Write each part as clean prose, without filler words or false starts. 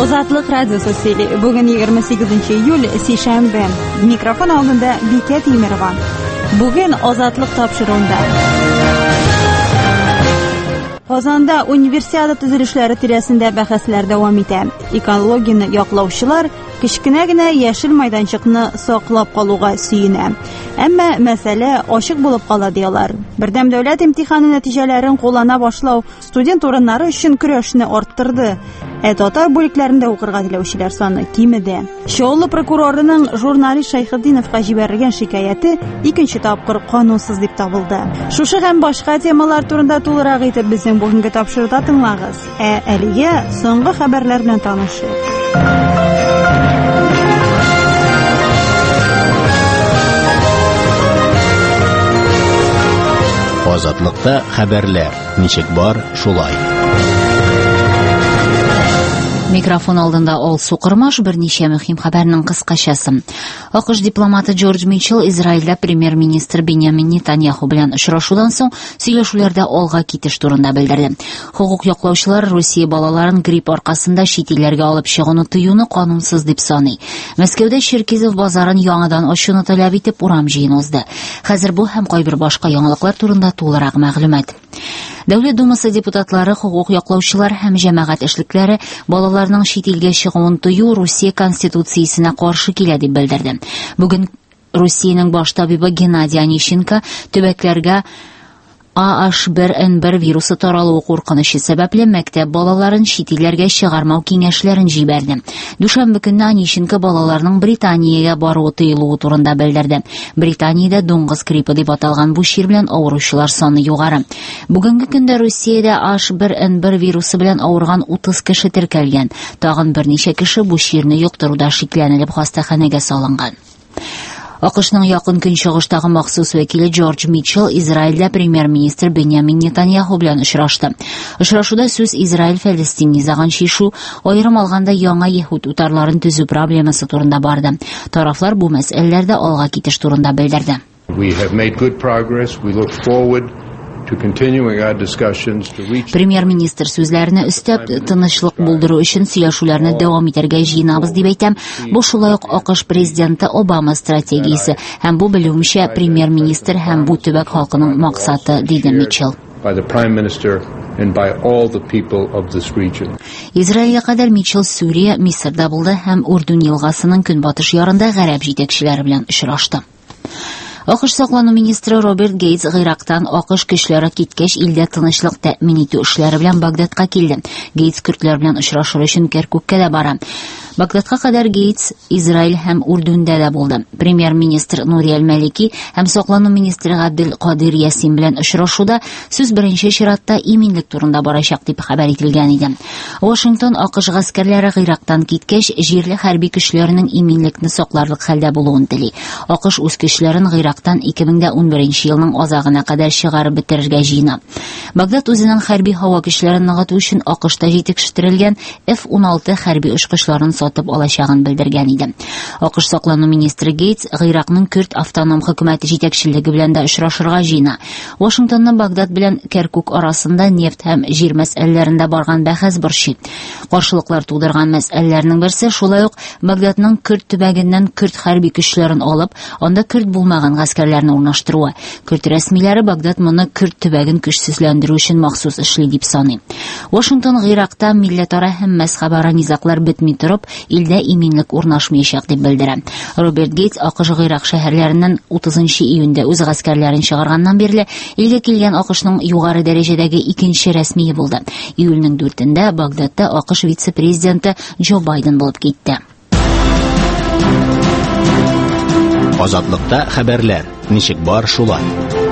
Ozatlık Radyosu seli. Bugün 28 iyul Sişembe. Mikrofon aldığında Biket İmirvan. Bugün Ozatlık tapşırığında. Qozonda Universiada tuzilishlar tirasida bahslar davom etadi. Ekologiyani yoqlovchilar kichkinagina yashil maydonchiqni saqlab qoluvga suyunadi. Ammo masala oshiq bo'lib qoladi diyorlar. Birdam davlat imtihoni natijalarini qo'llana boshlav student o'rinlari uchun kurashni orttirdi. Tatar bo'liklarida o'qirga dilovchilar soni kemidi. Sho'li prokurorining jurnalist Shayxiddinov jibergan shikoyati ikkinchi topqir qonunsiz deb topildi. Shu ham boshqa temalar turida to'liq aytib bizning bugungi topshiriqda tinglaymiz. Aliga so'nggi xabarlar bilan tanishib. Ozatlıkta xabarlar. Nechik bor shulay. Mikrofon oldinda ol suqirmosh bir necha muhim xabarning qisqachasi. AQSh diplomati George Mitchell Izrailda premyer ministr Benjamin Netanyahu bilan uchrashuvdan so'ng сөйләшүләрдә olg'a ketish турында bildirdi. Huquq yoqlovchilar Rossiya bolalarini gripp orqasida chet ellarga olib chiqishni tiyuni qonunsiz deb sanay. Moskvada Cherkezov bozorini yangidan ochishni talab etib uram jin o'zdi. Hozir bu ham qo'y bir boshqa yangiliklar turida to'liq ma'lumot. Davlat dumasi deputatlari huquq yoqlovchilar ham jamoat ishliklari bolalarning chet elga chiqishini tiyu Rossiya konstitutsiyasiga qarshi keladi deb bildirdi. Bugun Rossiyaning bosh tabibi Gennadiy Anishenko tubaklarga AH1N1 virusi taralуы qo'rqinishi sababli maktab bolalarini chet ellarga chiqarmoq kengashlarini jiberdi. Dushanba kuni Anishenko bolalarning Britaniyaga boruvi tiyiluvi turida bildirdi. Britaniyada do'ng'iz grippi deb atalgan bu shir bilan og'ruvchilar soni yuqori. Bugungi kunda Rossiyada AH1N1 virusi bilan og'rigan 30 kishi tirkalgan. Tag'in bir necha kishi bu shirni yuqtiruvda shiklanib xastaxonaga solingan. AQShning yaqin Kunchiqishdagi maxsus vakili George Mitchell Izrailda premyer ministr Benjamin Netanyahu bilan uchrashdi. Uchrashuvda so'z Izrail-Falastin nizog'ini shu ayrim olganda yangi yahud utarlarini tuzuv problemasi turida bordi. Taraflar bu masalalarda olg'a ketish turida bildirdi. We have made good progress. We look forward to continuing our discussions to reach. Premyer ministr so'zlarini istab tinchlik buldiruv uchun сөйләшүләрне davom ettirga jinabız deb aytam. Bu shulay AQSh prezidenti Obama strategiyasi. Ham bu bilimcha premyer ministr ham bu tubak xalqining maqsadi dedi Mitchell. By the Prime Minister and by all the people of this region. Izrailga qadar Mitchell Suriya, Misrda bo'ldi ham Urdun yilg'asining kunbotish yorinda g'arb yetakchilari bilan uchrashdi. AQSh saqlanu ministri Robert Gates Iroqdan AQSh kuchlari ketgach ilda tinchlik ta'min etish ishlari bilan Bagdadga keldi. Gates kurdlar bilan uchrashish uchun Kirkukka da boradi. Bagdadga qadar Gates Izrail ham Urdunda da bo'ldi. Premyer ministr Nuri al-Maliki ham saqlanu ministri Abdul Qodir Yasin bilan uchrashuvda so'z birinchi shiratda eminlik turida borashaq deb xabar etilgan edi. Washington AQSh askarlari Iroqdan ketgach yerli harbiy kuchlarining eminlikni saqlarlik holda bo'lishini tili. AQSh o'z kuchlarini Iroqdan 2011-yilning ozag'ina qadar chiqarib bitirishga jina. Bagdad o'zining harbiy havo kuchlarini nig'atish uchun AQShda yetishtirilgan F-16 harbiy uchqishlarini sotib olishag'ini bildirgan edi. AQSh saqlanu ministri Gates Iroqning Kurd avtonom hukumati yetakchiligi bilan da uchrashirga jina. Washingtonning Bagdad bilan Kirkuk orasida neft ham yer masalalarida borgan bahs bir şey. Qarshiliklar tug'dirgan masalalarning birisi shulay Bagdadning Kurd tubagidan Kurd harbiy kuchlarini olib, onda Kurd bo'lmagan askarlarni o'rnashtiruvi. Kurd rasmiylari Bagdad buni Kurd tubagini kuchsizlantirish uchun maxsus ishlaydi deb sanay. Washington Iroqda millataro ham mazhabaro nizoqlar bitmay turib, ilda eminlik o'rnashmayacaq deb bildiradi. Robert Gates AQSh Iroq shaharlaridan 30-iyunda o'z askarlarini chiqargandan beri ilga kelgan AQShning yuqori darajadagi ikkinchi rasmiy bo'ldi. Iyulning 4-ida Bagdadda AQSh vitse-prezidenti Joe Biden bo'lib ketdi. Ozatlıkta xabarlar. Nechik bor shulay.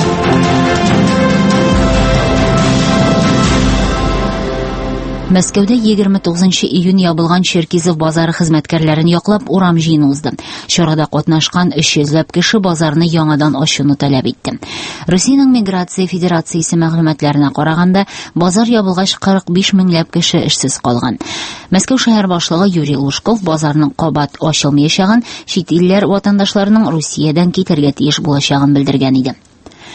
Moskvada 29-iyun yopilgan Cherkezov bozori xizmatkorlarini yoqlab uram jin o'zdi. Chorada qatnashgan 300 kishi bozorni yangidan ochishni talab etdi. Rossiyaning Migratsiya Federatsiyasi ma'lumotlarına qaraganda, bozor yopilgach 45 minglab kishi ishsiz qolgan. Moskva shahar boshlig'i Yuriy Lushkov bozorning qobat ochilmayotgani chet ellar vatandoshlarining Rossiyadan ketarga tegish bo'lishini bildirgan edi.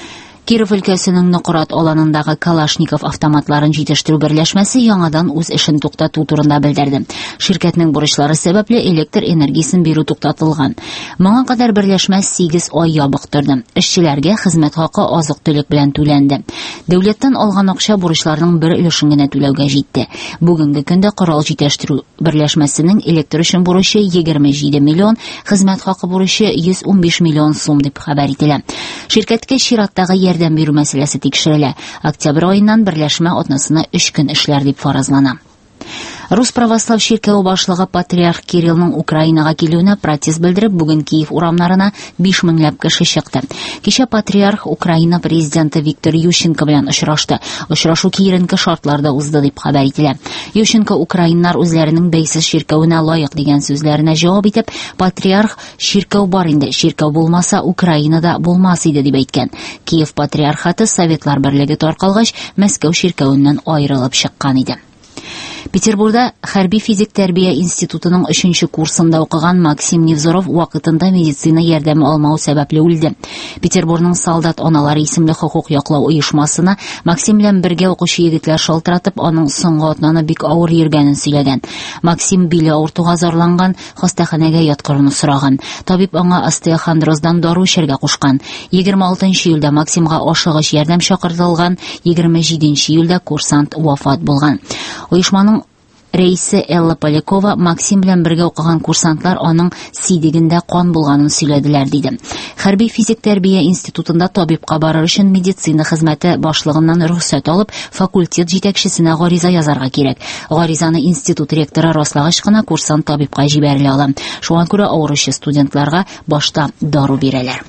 Киров өлкәсенең Нократ аланындагы Калашников автоматларын җитештерү берләшмәсе яңадан үз эшен туктату турында белдерде. Ширкәтнең бурычлары сәбәпле электр энергиясын бирү туктатылган. Моңа кадәр берләшмә 8 ай ябык торды. Эшчеләргә хезмәт хакы азык-төлек белән түләнде. Дәүләттән алган акча бурычларның бер өлешен генә түләүгә җитте. Бүгенге көндә корал җитештерү берләшмәсенең электр өчен бурычы 27 миллион, хезмәт хакы бурычы 115 миллион сум дип хәбәр ителә. Ширкәткә чираттагы ярдәм бирү мәсьәләсе тикшерелә. Октябрь аеннан берләшмә атнасына 3 көн эшләр дип фаразлана. Рус православ ширкәү башлыгы патриарх Кириллның Украинага килүенә протест белдереп, бүген Киев урамнарына 5 меңләп кеше чыкты. Кичә патриарх Украина президенты Виктор Ющенко белән очрашты. Очрашу киеренке шартларда узды дип хәбәр ителә. Ющенко украиннар үзләренең бәйсез ширкәүенә лаек дигән сүзләренә җавап итеп, патриарх ширкәү бар инде, ширкәү булмаса Украинада булмас иде дип әйткән. Киев патриархаты Советлар берлеге таркалгач, Мәскәү ширкәүеннән аерылып чыккан иде. Петербургда хәрби физик тәрбия институтының 3нче курсында укыган Максим Невзоров вакытында медицина ярдәме алмау сәбәпле үлде. Петербургның солдат аналары исемле хокук яклау оешмасына Максим белән бергә укучы егетләр шалтыратып, аның соңгы атнаны бик авыр йөргәнен сөйләгән. Максим биле авыртуга зарланган, хастаханәгә яткыруны сораган. Табиб аңа остеохондроздан дару эчәргә кушкан. 26 июльдә Максимга ашыгыч ярдәм чакыртылган, 27 июльдә курсант вафат булган. Оешманың рәисе Элла Полякова Максим белән бергә укыган курсантлар аның сидегендә кан булганын сөйләделәр диде. Хәрби физик тәрбия институтында табибка барыр өчен медицина хезмәте башлыгыннан рөхсәт алып, факультет җитәкчесенә гариза язарга кирәк. Гаризаны институт ректоры раслагач кына курсант табибка җибәрелә ала. Шуңа күрә авыручы студентларга башта дару бирәләр.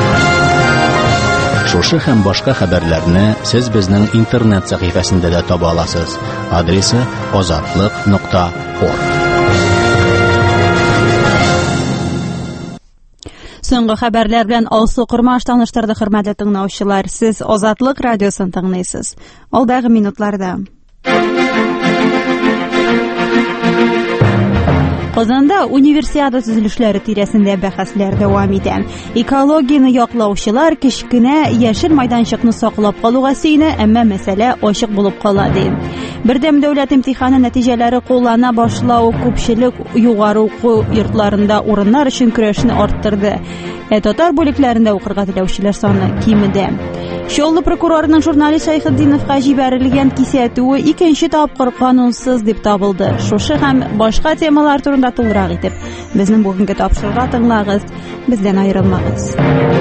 Шушы һәм башка хәбәрләрне сез безнең интернет сәхифәсендә дә таба аласыз. Адресы azatlyk.org. Соңгы хәбәрләр белән Алсу Курмаш таныштырды, хөрмәтле тыңлаучылар. Сез Азатлык радиосын тыңлыйсыз. Алдагы минутларда Казанда универсиада төзелешләре тирәсендә бәхәсләр дәвам итә. Экологияны яклаучылар кечкенә яшел майданчыкны саклап калуга сөенә, әмма мәсьәлә ачык булып кала ди. Бердәм дәүләт имтиханы нәтиҗәләре куллана башлау күпчелек югары уку йортларында урыннар өчен көрәшне арттырды. Татар бүлекләрендә укырга теләүчеләр саны кимеде. Чоллы прокурорының журналист Шайхетдиновка җибәрелгән кисәтүе икенче тапкыр канунсыз дип табылды. Шушы һәм башка темалар турында тулырак итеп, безнең бүгенге тапшырырга тыңлагыз, бездән аерылмагыз.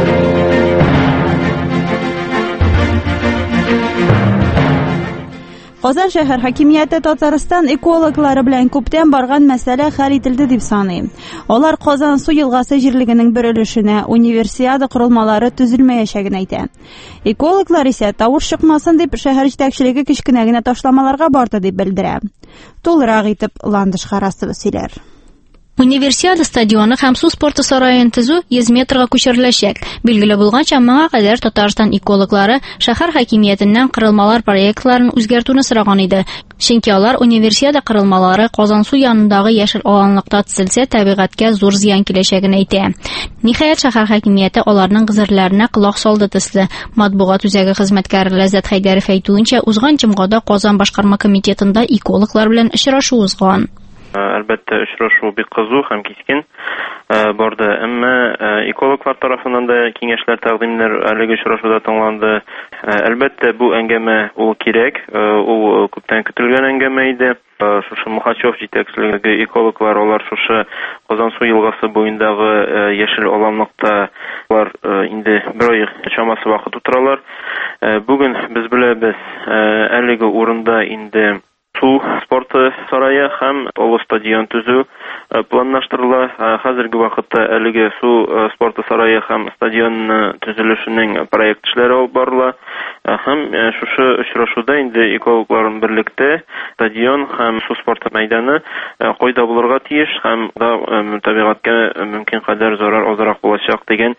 Казан шәһәр хакимияте Татарстан экологлары белән күптән барган мәсьәлә хәл ителде дип саный. Алар Казан су елгасы җирлегенең бер өлешенә универсиада корылмалары төзелмәячәген әйтә. Экологлар исә тавыш чыкмасын дип шәһәр җитәкчелеге кечкенә генә ташламаларга барды дип белдерә. Тулырак итеп Ландыш Харасова сөйләр. Универсиада стадионы һәм су спорты сараен төзү 100 метрга күчереләчәк. Билгеле булганча, моңа кадәр Татарстан экологлары шәһәр хакимиятеннән кырылмалар проектларын үзгәртүне сораган иде. Чөнки алар универсиада кырылмалары Казан су янындагы яшел аланлыкта төзелсә, табигатькә зур зыян киләчәген әйтә. Ниһаять, шәһәр хакимияте аларның гызырларына колак салды төсле. Матбугат үзәге хезмәткәре Ләззәт Хәйдәров әйтүенчә, узган җомгада Казан башкарма комитетында экологлар белән очрашу узган. Әлбәттә, очрашу бик кызу һәм кискен барды. Әмма экологлар тарафыннан да киңәшләр, тәкъдимнәр әлеге очрашуда тыңланды. Әлбәттә, бу әңгәмә ул кирәк, ул күптән көтелгән әңгәмә иде. Шушы Мухачев җитәкчелеге экологлар, алар шушы Казан су елгасы буендагы яшел аланлыкта инде бер ай чамасы вакыт утыралар. Бүген без беләбез, әлеге урында инде су спорты сарае һәм олы стадион төзү планлаштырыла. Хәзерге вакытта әлеге су спорты сарае һәм стадион төзелешенең проект эшләре алып барыла. Һәм шушы очрашуда инде экологлар берлектә стадион һәм су спорты мәйданы кайда булырга тиеш һәм табигатькә мөмкин кадәр зарар азрак булачак дигән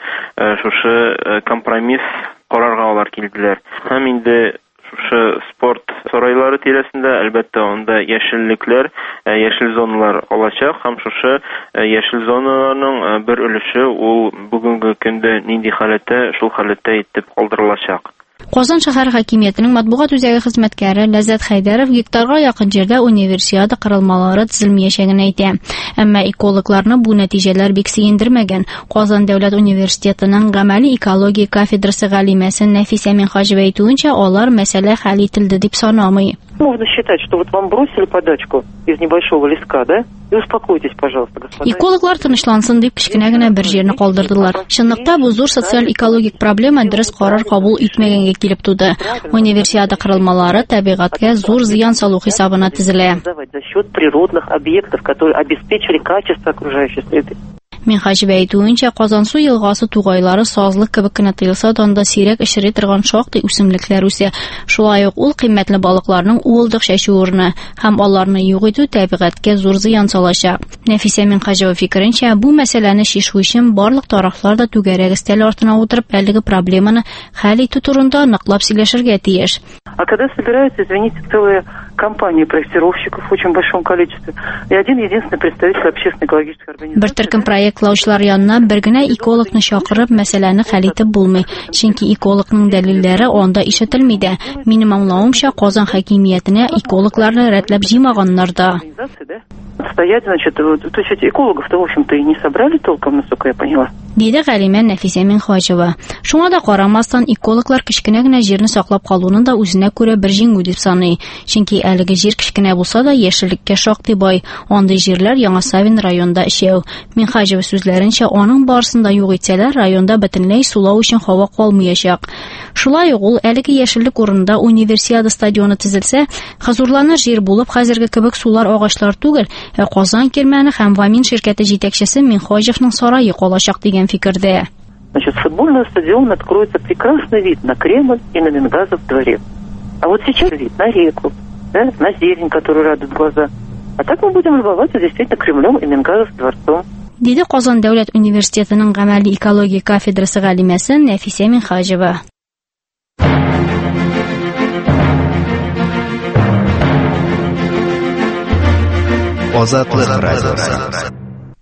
шушы компромисс карарга алар килделәр. Һәм инде шушы спорт сарайлары тирәсендә әлбәттә анда яшеллекләр, яшел зоналар алачак һәм шушы яшел зоналарның бер өлеше ул бүгенге көндә нинди халәттә, шул халәттә итеп калдырылачак. Казан шәһәр хакимиятенең матбугат үзәге хезмәткәре Ләззәт Хәйдәров гектарга якын җирдә универсиада кырылмалары төзелмәячәген әйтә. Әмма экологларны бу нәтиҗәләр бик сөендермәгән. Казан дәүләт университетының гамәли экология кафедрасы галимәсе Нәфисә Минхаҗева әйтүенчә, алар мәсьәлә хәл ителде дип санамый. Можно считать, что вот вам бросили подачку из небольшого леска, да? И успокойтесь, пожалуйста, господин. Экологлар тынычлансын дип кичкенә генә бер җирне калдырдылар. Чынлыкта бу зур социаль экологик проблема дөрес карар кабул итмәгәнгә килеп туды. Универсиада кырылмалары табигатькә зур зыян салу хисабына төзелә. За счет природных объектов, которые обеспечили качество окружающей среды. Минхаҗева әйтүенчә, Казансу елгасы тугайлары сазлык кебек кенә тоелса да, анда сирәк эшри торган шактый үсемлекләр үсә. Шулай ук ул кыйммәтле балыкларның уылдык чәчү урыны һәм аларны юк итү табигатькә зур зыян салачак. Нәфисә Минхаҗева фикеренчә, бу мәсьәләне чишү өчен барлык тарафлар да түгәрәк өстәл артына утырып, әлеге проблеманы хәл итү турында ныклап сөйләшергә тиеш. А когда собираются, извините, целые компании проектировщиков в очень большом количестве и один единственный представитель общественной экологической организации. Бер төркем проектлаучылар янына бер генә экологны чакырып, мәсьәләне хәл итеп булмый. Чөнки экологның дәлилләре анда ишетелми дә. Минем аңлавымча, Казан хакимиятенә экологларны рәтләп җыймаганнар да. Стоять, значит, то есть эти экологов-то, в общем-то, и не собрали толком, насколько я поняла. Диде галимә Нәфисә Минхаҗева. Шуңа да карамастан, экологлар кичкенә генә җирне саклап калуны да үзенә күрә бер җиңү дип саный. Чөнки әлеге җир кичкенә булса да яшеллеккә шактый бай. Андый җирләр Яңа Савин районында эшәү. Минхаҗева сүзләренчә, аның барысында юк итсәләр, районда бөтенләй сулау өчен һава калмаячак. Шулай ук ул әлеге яшеллек урынында универсиада стадионы төзелсә, хозурланыр җир булып, хәзерге кебек сулар агачлар түгел, Казан Кирмәне һәм Вамин ширкәте җитәкчесе Минхаҗевның сарае калачак дигән фикердә. Значит, с футбольного стадиона откроется прекрасный вид на Кремль и на Мингазов дворец. А вот сейчас вид на реку, да, на зелень, которая радует глаза. А так мы будем любоваться действительно Кремлем и Мингазов дворцом. Диде Казан дәүләт университетының гамәли экология кафедрасы галимәсе Нәфисә Минхаҗева. Азатлык радиосы.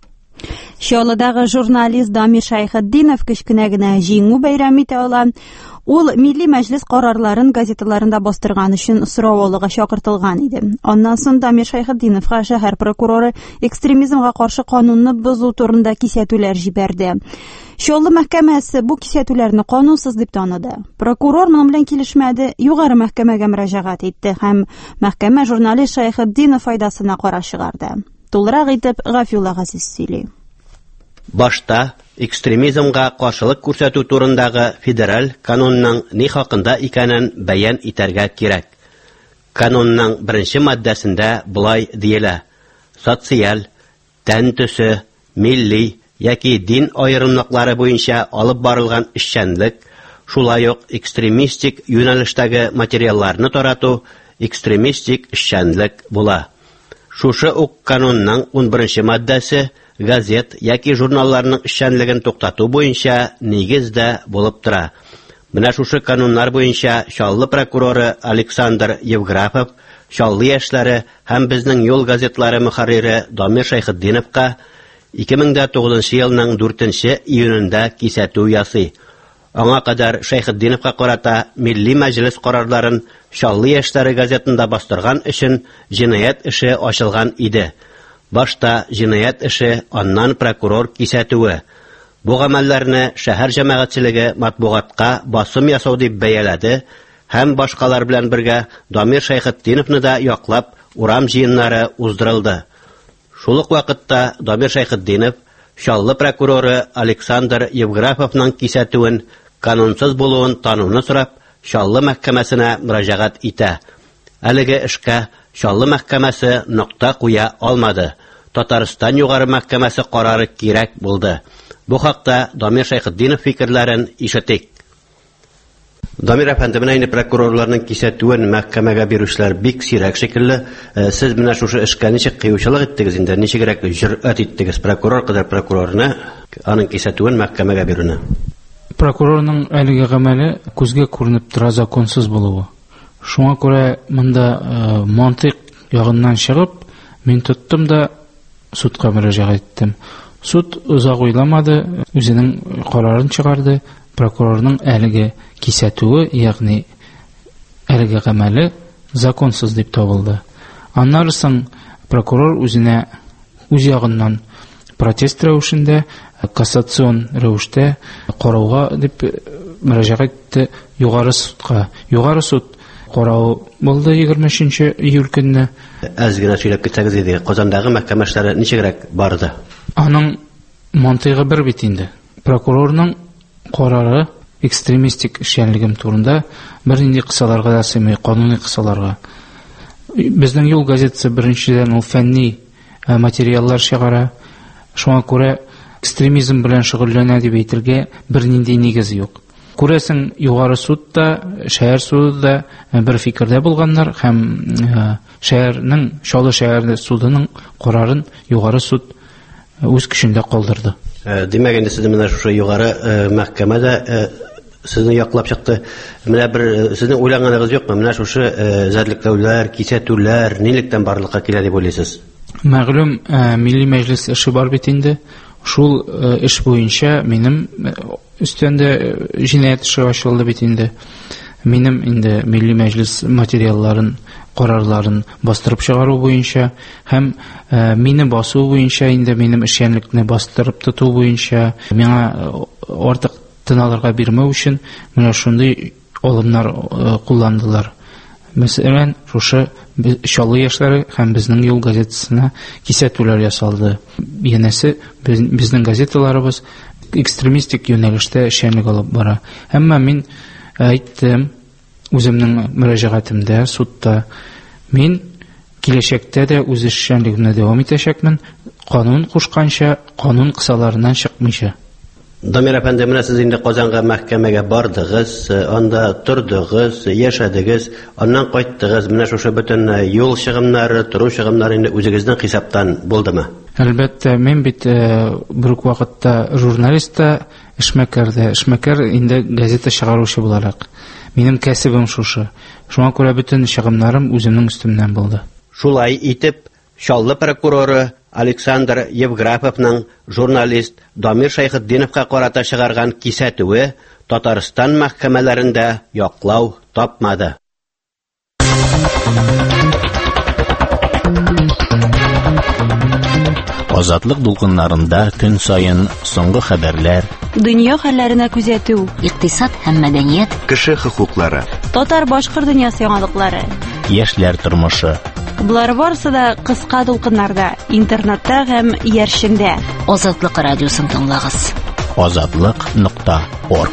Чаллыдагы журналист Дамир Шайхетдинов кичкенә генә җиңү бәйрәм итә ала. Ул Милли Мәҗлес карарларын газеталарында бастырган өчен сорау алуга чакыртылган иде. Аннан соң Дамир Шайхетдиновка шәһәр прокуроры экстремизмга каршы канунны бозу турында кисәтүләр җибәрде. Чаллы мәхкәмәсе бу кисәтүләрне канунсыз дип таныды. Прокурор моның белән килешмәде, югары мәхкәмәгә мөрәҗәгать итте һәм мәхкәмә журналист Шайхетдинов файдасына карар чыгарды. Тулырак итеп Гафилла Газиз сөйли. Башта экстремизмга каршылык күрсәтү турындагы федераль канунның ни хакында икәнен бәян итәргә кирәк. Канунның 1нче маддәсендә булай диелә: социаль, тән төсе, милли яки дин аерымлыклары буенча алып барылган эшчәнлек, шулай ук экстремистик юнәлештәге материалларны тарату экстремистик эшчәнлек була. Шушы ук канунның 11нче маддәсе газет яки журналларның эшчәнлеген туктату буенча нигездә булып тора. Менә шушы кануннар буенча Чаллы прокуроры Александр Евграфов, Чаллы яшьләре һәм безнең юл газетлары мөхәррире Дамир Шайхетдиновка 2009 елның 4 июнендә кисәтү ясый. Аңа кадәр Шайхетдиновка карата Милли Мәҗлес карарларын Чаллы яшьләре газетында бастырган өчен җинаять эше ачылган иде. Башта җинаять эше, аннан прокурор кисәтүе. Бу гамәлләрне шәһәр җәмәгатьчелеге матбугатка басым ясау дип бәяләде һәм башкалар белән бергә Дамир Шайхетдиновны да яклап урам җыеннары уздырылды. Шул ук вакытта Дамир Шайхетдинов Чаллы прокуроры Александр Евграфовның кисәтүен канунсыз булуын тануны сорап Чаллы мәхкәмәсенә мөрәҗәгать итә. Әлеге эшкә Чаллы мәхкәмәсе нокта куя алмады. Татарстан югары мәхкәмәсе карары кирәк булды. Бу хакта Дамир Шайхетдинов фикерләрен ишетик. Дамир әфәнде, менә инде прокурорларның кисәтүен мәхкәмәгә бирүчеләр бик сирәк шикелле. Сез менә шушы эшкә ничек кыючылык иттегез инде? Ничегрәк җөрьәт иттегез прокурор кадәр прокурорны аның кисәтүен мәхкәмәгә бирүне? Прокурорның әлеге гамәле күзгә күренеп тора законсыз булуы. Шуңа күрә монда мантык ягыннан чыгып, мин тоттым да судка мөрәҗәгать иттем. Суд узак уйламады, үзенең карарын чыгарды. прокурорның әлеге кисәтүе, ягъни әлеге гамәле законсыз дип табылды. Аннан соң прокурор үзенә үз ягыннан протест рәвешендә, кассацион рәвештә карауга дип мөрәҗәгать итте югары судка. Югары суд карау булды 23 июль көнне. Аз гына сөйләп китсәгез иде, Казандагы мәхкәмә эшләре ничегрәк барды? Аның мантыйгы бер бит инде. Прокурорның карары экстремистик эшчәнлегем турында бернинди кысаларга да сыймый, кануни кысаларга. Безнең Юл газетасы беренчедән ул фәнни материаллар чыгара. Шуңа күрә экстремизм белән шөгыльләнә дип әйтергә бернинди нигез юк. Күрәсең, югары судта, шәһәр судында бер фикердә булганнар һәм шәһәрнең, Чаллы шәһәр судының карарын югары суд үз көчендә калдырды. Димәк, инде сезнең менә шушы югары мәхкәмәдә сезне яклап чыкты. Менә бер сезнең уйлаганыгыз юкмы? Менә шушы зәрлекләүләр, кисәтүләр нилектән барлыкка килә дип уйлыйсыз? Мәгълүм, Милли Мәҗлес эше бар бит инде. Шул эш буенча минем өстендә җинаять эше ачылды бит инде. Минем инде Милли Мәҗлес материалларын, карарларын бастырып чыгару буенча һәм мине басу буенча инде минем эшчәнлекне бастырып тоту буенча миңа артык тыналырга бирмәү өчен менә шундый алымнар кулландылар. Мәсәлән, шушы Чаллы яшьләре һәм безнең Юл газетасына кисәтүләр ясалды. Янәсе, безнең газеталарыбыз экстремистик юнәлештә эшчәнлек алып бара. Әмма мин әйттем үземнең мөрәҗәгатемдә судта, мин киләчәктә дә үз эшчәнлегемне дәвам итәчәкмен, канун кушканча, канун кысаларыннан чыкмыйча. Дамир әфәнде, менә сез инде Казанга мәхкәмәгә бардыгыз, анда тордыгыз, яшәдегез, аннан кайттыгыз. Менә шушы бөтен юл чыгымнары, туру чыгымнары инде үзегезнең хисаптан булдымы? Әлбәттә, мин бит бер үк вакытта журналист та, эшмәкәр инде газета чыгаручы буларак. Минем кәсебем шушы. Шуңа күрә бөтен чыгымнарым үземнең өстемнән булды. Шулай итеп, Чаллы прокуроры Александр Евграфовның журналист Дамир Шайхетдиновка карата чыгарган кисәтүе Татарстан мәхкәмәләрендә яклау тапмады. Азатлык дулкыннарында көн сайын соңгы хәбәрләр, дөнья хәлләренә күзәтү, икътисад һәм мәдәният, кеше хокуклары, татар-башкорт дөньясы яңалыклары, яшьләр тормышы. Булар барысы да кыска дулкыннарда, интернетта һәм яршендә. Азатлык радиосын тыңлагыз. Azatlyk.org.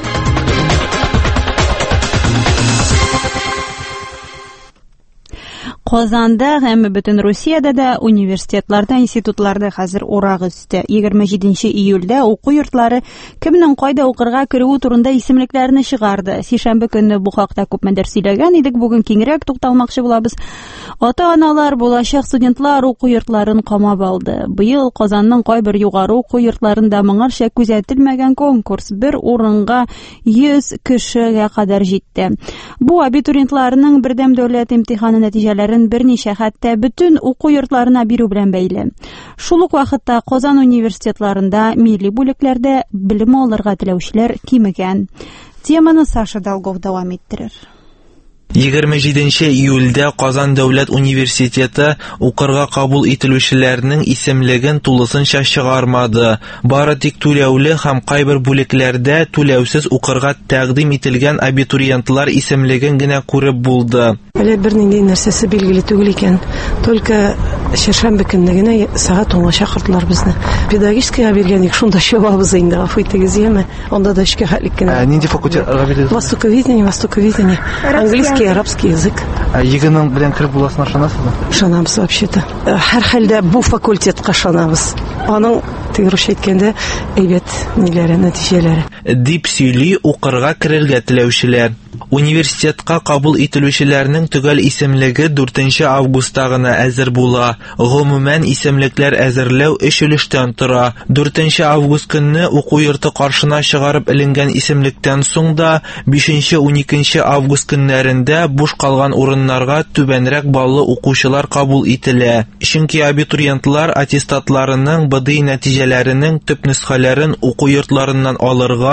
Казанда һәм бөтен Русиядә дә университетларда, институтларда хәзер урак өсте. 27 июльдә уку йортлары кемнең кайда укырга керүе турында исемлекләрне чыгарды. Сишәмбе көнне бу хакта күпмедер сөйләгән идек, бүген киңрәк тукталмакчы булабыз. Ата-аналар, булачак студентлар уку йортларын камап алды. Быел Казанның кайбер югары уку йортларында моңарча күзәтелмәгән конкурс бер урынга 100 кешегә кадәр җитте. Бу абитуриентларның бердәм дәүләт имтиханы нәтиҗәләре берничә хәтта бөтен уку йортларына бирү белән бәйле. Шул ук вакытта Казан университетларында милли бүлекләрдә белем алырга теләүчеләр кимегән. Теманы Саша Долгов дәвам иттерер. 27 июльдә Казан дәүләт университеты укырга кабул ителүчеләрнең исемлеген тулысынча чыгармады. Бары тик түләүле һәм кайбер бүлекләрдә түләүсез укырга тәкъдим ителгән абитуриентлар исемлеген генә күреп булды. Әле бернинди нәрсәсе билгеле түгел икән. Только шәмбе көнне генә сәгать 10-га чакырдылар безне. Педагогическийга биргәнек шунда чыгабыз инде. Гафу итегез, яме. Анда да эшкә хәтлек кенә. Нинди факультетка бирдегез? Востоковедение. Английский, арабский язык. Егының белән кереп буласына ышанасызмы? Ышанабыз вообще-то. Һәр хәлдә бу факультетка ышанабыз. Аның тирүш әйткәндә әйбәт ниләре, нәтиҗәләре. Дип сөйли укырга керергә теләүчеләр. Университетка кабул ителүчеләрнең төгәл исемлеге 4 августта гына әзер була. Гомумән исемлекләр әзерләү 3 өлештән тора. 4 август көнне уку йорты каршына чыгарып эленгән исемлектән соң да 5-12 август көннәрендә буш калган урыннарга түбәнрәк баллы укучылар кабул ителә. Чөнки абитуриентлар аттестатларының БДИ нәтиҗәләренең төп нөсхәләрен уку йортларыннан алырга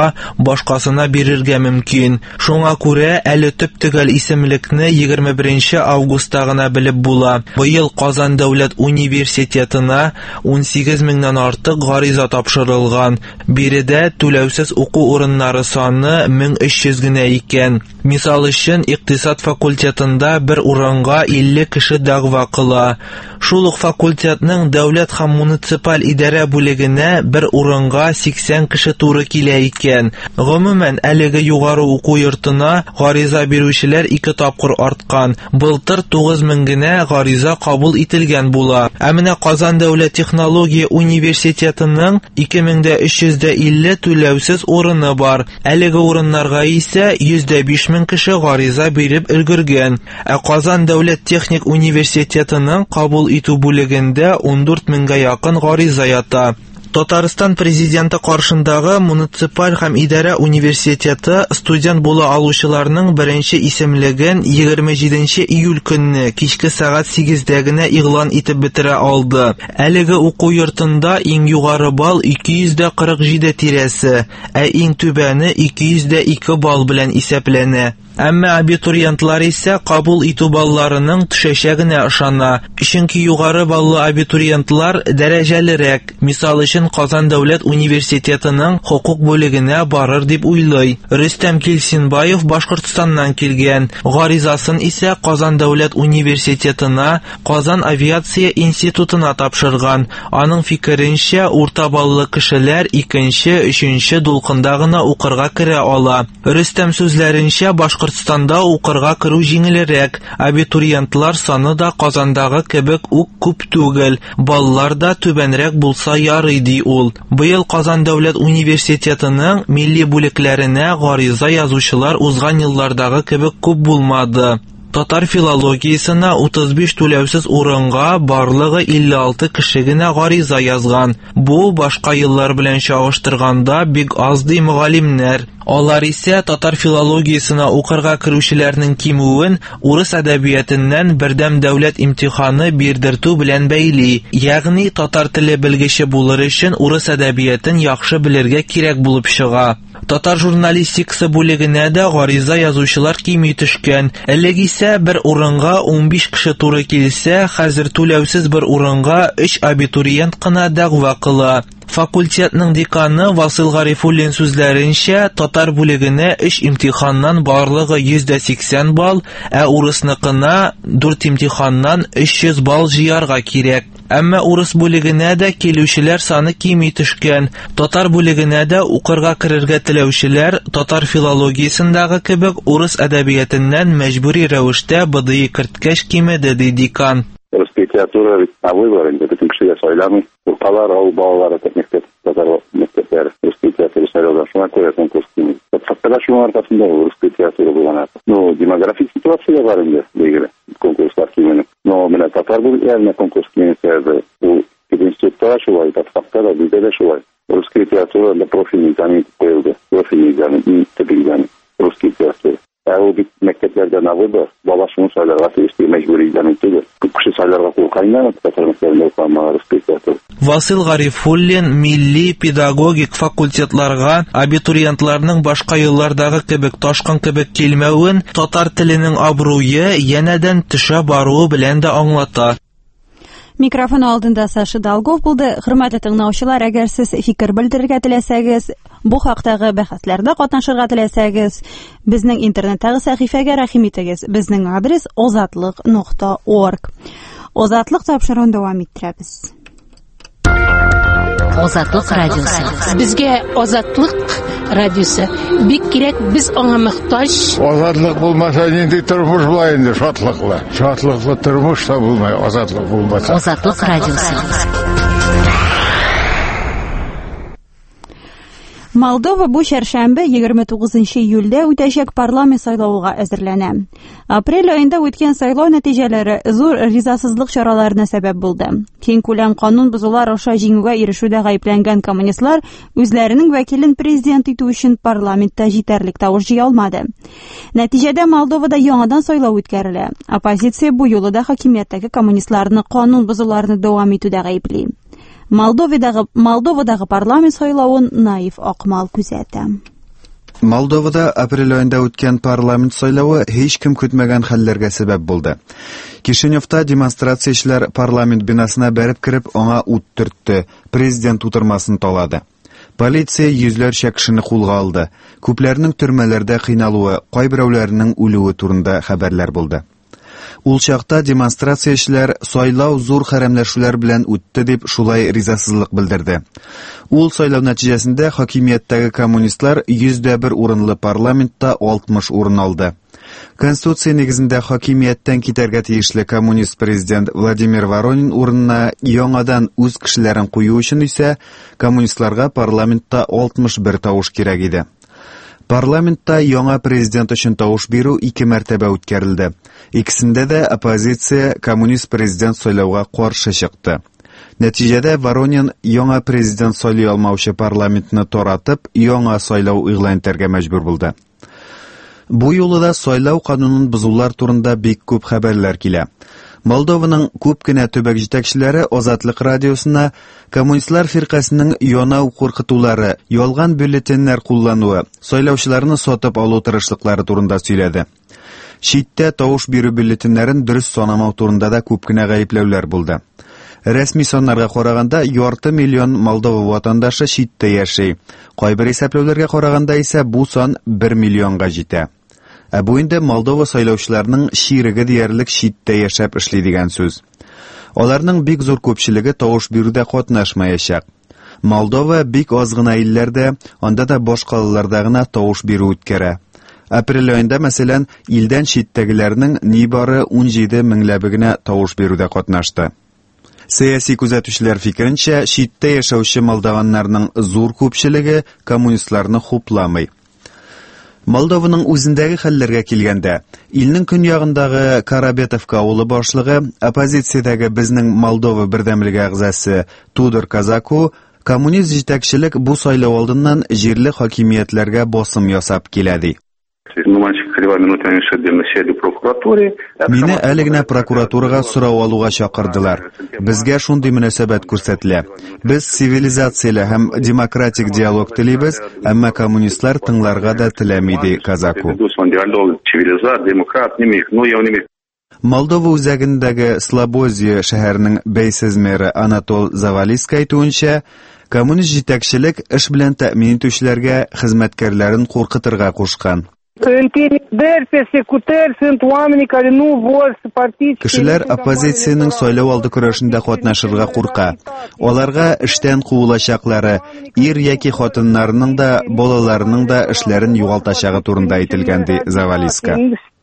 булса, башкасына бирергә мөмкин. Шуңа күрә әле төп төгәл исемлекне 21 августта гына белеп була. Быел Казан дәүләт университетына 18 меңнән артык гариза тапшырылган. Биредә түләүсез уку урыннары саны 1300 генә икән. Мисал өчен, икътисад факультетында бер урынга 50 кеше дәгъва кыла. Шул ук факультетның дәүләт һәм муниципаль идарә бүлегенә бер урынга 80 кеше туры килә икән. Гомумән, әлеге югары уку йортына гариза бирүчеләр 2 тапкыр арткан. Былтыр 9 мең генә гариза кабул ителгән була. Ә менә Казан дәүләт технология университетының 2350 түләүсез урыны бар. Әлеге урыннарга исә 105 мең кеше гариза биреп өлгергән. Ә Казан дәүләт техник университетының кабул итү бүлегендә 14 меңгә якын гариза ята. Татарстан президенты каршындагы муниципаль һәм идарә университеты студент була алучыларның беренче исемлеген 27 июль көнне кичке сәгать 8-дә генә игълан итеп бетерә алды. Әлеге уку йортында иң югары балл 247 тирәсе, ә иң түбәне 202 балл белән исәпләнә. Әмма абитуриентлар исә кабул итү балларының төшәчәгенә ышана. Чөнки югары баллы абитуриентлар дәрәҗәлерәк. Мисал өчен, Казан дәүләт университетының хукук бүлегенә барыр дип уйлый. Рөстәм Килсинбаев Башкортстаннан килгән. Гаризасын исә Казан дәүләт университетына, Казан авиация институтына тапшырган. Аның фикеренчә, урта баллы кешеләр 2-нче, 3-нче дулкында гына укырга керә ала. Рөстәм сүзләренчә, Башкортстанда укырга керү җиңелрәк. Абитуриентлар саны да Казандагы кебек үк күп түгел. Баллар да түбәнрәк булса ярый ди ул. Быел Казан дәүләт университетының милли бүлекләренә гариза язучылар узган еллардагы кебек күп булмады. Татар филологиясына 35 түләүсез урынга барлыгы 56 кеше генә гариза язган. Бу башка еллар белән чагыштырганда бик аз ди мөгаллимнәр. Алар исә татар филологиясына укырга керүчеләрнең кимүен урыс әдәбиятыннан бердәм дәүләт имтиханы бирдертү белән бәйли. Ягъни татар теле белгече булыр өчен урыс әдәбиятын яхшы белергә кирәк булып чыга. Татар журналистикасы бүлегенә дә гариза язучылар кими төшкән. Элек исә бер урынга 15 кеше туры килсә, хәзер түләүсез бер урынга 3 абитуриент кына дәгъва кыла. Факультетның деканы Васил Гарифуллин сүзләренчә, татар бүлегенә 3 имтиханнан барлыгы 180 балл, ә урысныкына 4 имтиханнан 300 балл җыярга кирәк. Әмма урыс бүлегенә дә килүчеләр саны кими төшкән. Татар бүлегенә дә укырга керергә теләүчеләр татар филологиясындагы кебек урыс әдәбиятыннан мәҗбүри рәвештә БДИ керткәч кимеде ди декан. Литература на выборы, bütün kişiler söylemiş. Urkalar, bağları, teknikler, Tatar mektepler, Rus literatürü sayılır. Şuna koyar konkurs kimi. Fakat şunun arkasında Rus literatürü bulanır. Demografik situasyon var indi ilgili konkurslar kiminin. Mine Tatar bu yerine konkurs kimi serdi. Bu institutta şu var, fakat da bizde de şu var. Rus literatürü profil examini koyuldu. Profil examini, tepki examini. Rus literatürü. O bir mekteplerde navıda balaşımı sayılarga seviştiği mecburi izlenmektedir. Bu kişi sayılarga kulkayınlar, Tatar mekteplerinde okulanmaları spesiyatıdır. Васил Гарифуллин милли педагогик факультетларга абитуриентларның башка еллардагы кебек ташкын кебек килмәвен татар теленең абруе янәдән төшә баруы белән дә аңлата. Микрофон алдында Саша Долгов булды. Хөрмәтле тыңлаучылар, әгәр сез фикер белдерергә теләсәгез, бу хактагы бәхәсләрдә катнашырга теләсәгез, безнең интернеттагы сәхифәгә рәхим итегез. Безнең адрес ozatlik.org. Озатлык тапшыруын дәвам иттерәбез. Озатлык радиосы. Безгә Озатлык радиосы бик кирәк, без аңа мохтаҗ. Озатлык булмаса нинди тормыш була инде, шатлыклы. Шатлыклы тормыш та булмай, озатлык булмаса. Озатлык радиосы. Молдова бу чәршәмбе 29 июльдә үтәчәк парламент сайлауга әзерләнә. Апрель аенда үткән сайлау нәтиҗәләре зур ризасызлык чараларына сәбәп булды. Киң күләм канун бозулар аша җиңүгә ирешүдә гаепләнгән коммунистлар үзләренең вәкилен президент итү өчен парламентта җитәрлек тавыш җыя алмады. Нәтиҗәдә Молдовада яңадан сайлау үткәрелә. Оппозиция бу юлы да хакимияттәге коммунистларны канун бозуларны дәвам итүдә гаепли. Молдовадагы парламент сайлауын Наив Акмал күзәтә. Молдовада апрель айында үткән парламент сайлауы һеч кем көтмәгән хәлләргә сәбәп булды. Кишиневта демонстрациячеләр парламент бинасына бәреп кирип, аңа ут төртте, президент утырмасын талады. Полиция йөзләрчә кешене кулга алды. Күпләрнең төрмәләрдә кыйналуы, кайберәүләренең үлүе турында хәбәрләр булды. Ул чакта демонстрациячеләр сайлау зур хәрәмләшүләр белән үтте дип шулай ризасызлык белдерде. Ул сайлау нәтиҗәсендә хакимияттәге коммунистлар 101 урынлы парламентта 60 урын алды. Конституция нигезендә хакимияттән китәргә тиешле коммунист президент Владимир Воронин урынына яңадан үз кешеләрен кую өчен исә коммунистларга парламентта 61 тавыш кирәк иде. Парламентта яңа президент өчен тавыш бирү 2 мәртәбә үткәрелде. Икесендә дә оппозиция коммунист президент сайлауга каршы чыкты. Нәтиҗәдә Воронин яңа президент сайлый алмаучы парламентны таратып, яңа сайлау игълан итәргә мәҗбүр булды. Бу юлы да сайлау канунын бузулар турында бик күп хәбәрләр килә. Молдованың күп кенә төбәк җитәкчеләре Азатлык радиосына коммунистлар фиркасының янау куркытулары, ялган бюллетеннәр куллануы, сайлаучыларны сатып алу тырышлыклары турында сөйләде. Читтә тавыш бирү бюллетеннәрен дөрес санамау турында да күп кенә гаепләүләр булды. Рәсми саннарга караганда, 2,5 миллион Молдова ватандашы читтә яши. Кайбер исәпләүләргә караганда исә бу сан 1 миллионга җитә. Бу инде Молдова сайлаучыларның шириге диярлек читтә яшәп эшли дигән сүз. Аларның бик зур күпчелеге тавыш бирүдә катнашмаячак. Молдова бик аз гына илләрдә, анда да баш калаларда гына тавыш бирү үткәрә. Апрель айында, мәсәлән, илдән читтәгеләрнең нибары 17 меңләбе генә тавыш бирүдә катнашты. Сәяси күзәтүчеләр фикеренчә, читтә яшәүче молдаваннарның зур күпчелеге коммунистларны хупламый. Молдованың үзендәге хәлләргә килгәндә, илнең көньягындагы Карабетовка авылы башлыгы, оппозициядәге безнең Молдова бердәмлеге әгъзасы Tudor Казаку, коммунист җитәкчелек бу сайлау алдыннан җирле хакимиятләргә басым ясап килә ди. Мине әле генә прокуратурага сорау алуга чакырдылар. Безгә шундый мөнәсәбәт күрсәтелә. Без цивилизацияле һәм демократик диалог телибез, әмма коммунистлар тыңларга да теләми ди Казаку. Молдова үзәгендәге Слободье шәһәренең бәйсез мэры Анатол Завалиска әйтүенчә, коммунист җитәкчелек эш белән тәэмин итүчеләргә хезмәткәрләрен куркытырга кушкан. Кешеләр оппозициянең сайлау алды көрәшендә катнашырга курка. Аларга эштән куылачаклары, ир яки хатыннарның да, балаларының да эшләрен югалтачагы турында әйтелгән ди Завалиска.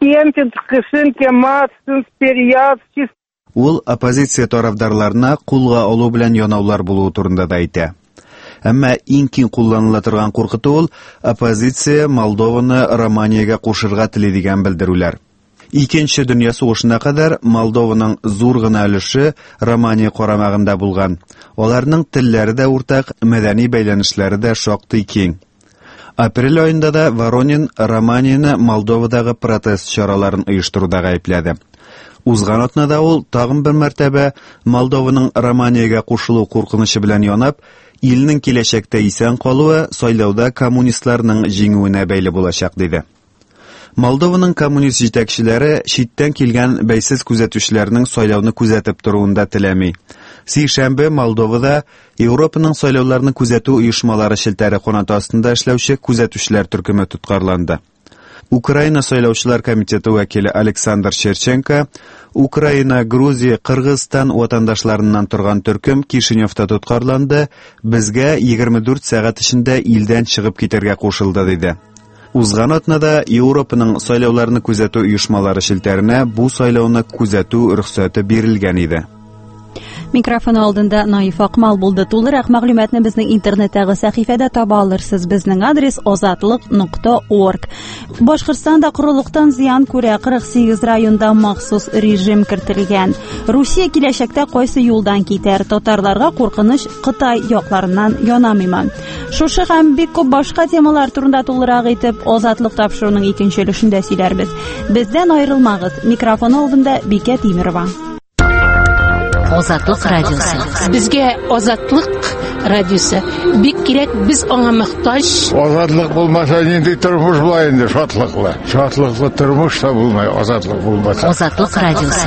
Ул оппозиция тарафдарларына кулга алу белән янаулар булуы турында да әйтә. Әмма иң киң кулланыла торган куркыту ул оппозиция Молдованы Романиягә кушырга тели дигән белдерүләр. Икенче дөнья сугышына кадәр Молдованың зур гына өлеше Романия карамагында булган. Аларның телләре дә уртак, мәдәни бәйләнешләре дә шактый киң. Апрель айында да Воронин Романияны Молдовадагы протест чараларын оештыруда гаепләде. Узган атнада ул тагын бер мәртәбә Молдованың Романиягә кушылу куркынычы белән янап, илнең киләчәктә исән калуы сайлауда коммунистларның җиңүенә бәйле булачак диде. Молдованың коммунист җитәкчеләре читтән килгән бәйсез күзәтүчеләрнең сайлауны күзәтеп торуында теләми. Сишәмбе Молдовада Европаның сайлауларны күзәтү оешмалары шелтәре канаты астында эшләүче күзәтүчеләр төркеме тоткарланды. Украина сайлаучылар комитеты вәкиле Александр Шерченко, Украина, Грузия, Кыргызстан ватандашларыннан торган төркем Кишиневта тоткарланды, безгә 24 сәгать эчендә илдән чыгып китәргә кушылды диде. Узган атнада Европаның сайлауларны күзәтү оешмалары шелтәренә бу сайлауны күзәтү рөхсәте бирелгән иде. Микрофон алдында Наиф Акмал булды. Тулырак мәгълүматны безнең интернеттагы сәхифәдә таба алырсыз. Безнең адрес azatlyk.org. Башкортстанда корылыктан зыян күрә 48 районда махсус режим кертелгән. Русия киләчәктә кайсы юлдан китәр? Татарларга куркыныч Кытай якларыннан янамыймы? Шушы һәм бик күп башка темалар турында тулырак итеп Азатлык тапшыруның икенче өлешендә сөйләрбез. Бездән аерылмагыз. Микрофон алдында Бикә Тимирова. Азатлык радиосы. Безгә Азатлык радиосы. Бик кирәк, без аңа мохтаҗ. Азатлык булмаса, нинди тормыш була инде, шатлыклы. Шатлыклы тормыш та булмай, азатлык булмаса. Азатлык радиосы.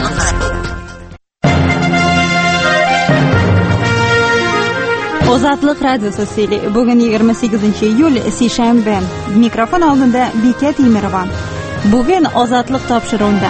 Азатлык радиосы сөйли. Бүген 28 июль, сейшәмбе. Микрофон алдында Бикә Тимерова. Бүген Азатлык тапшыруында.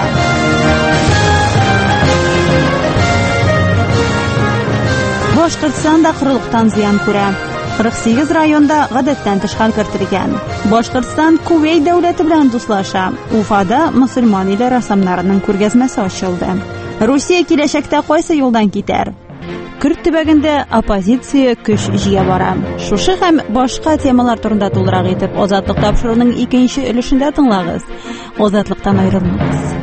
Башкортстанда корылыктан зыян күрә. 48 районда гадәттән тыш хәл кертелгән. Башкортстан Кувейт дәүләте белән дуслаша. Уфада мөселман иле рәссамнарының күргәзмәсе ачылды. Русия киләчәктә кайсы юлдан китәр? Көрт төбәгендә оппозиция көч җыя бара. Шушы һәм башка темалар турында тулырак итеп Азатлык тапшыруның икенче өлешендә тыңлагыз. Азатлыктан аерылмагыз.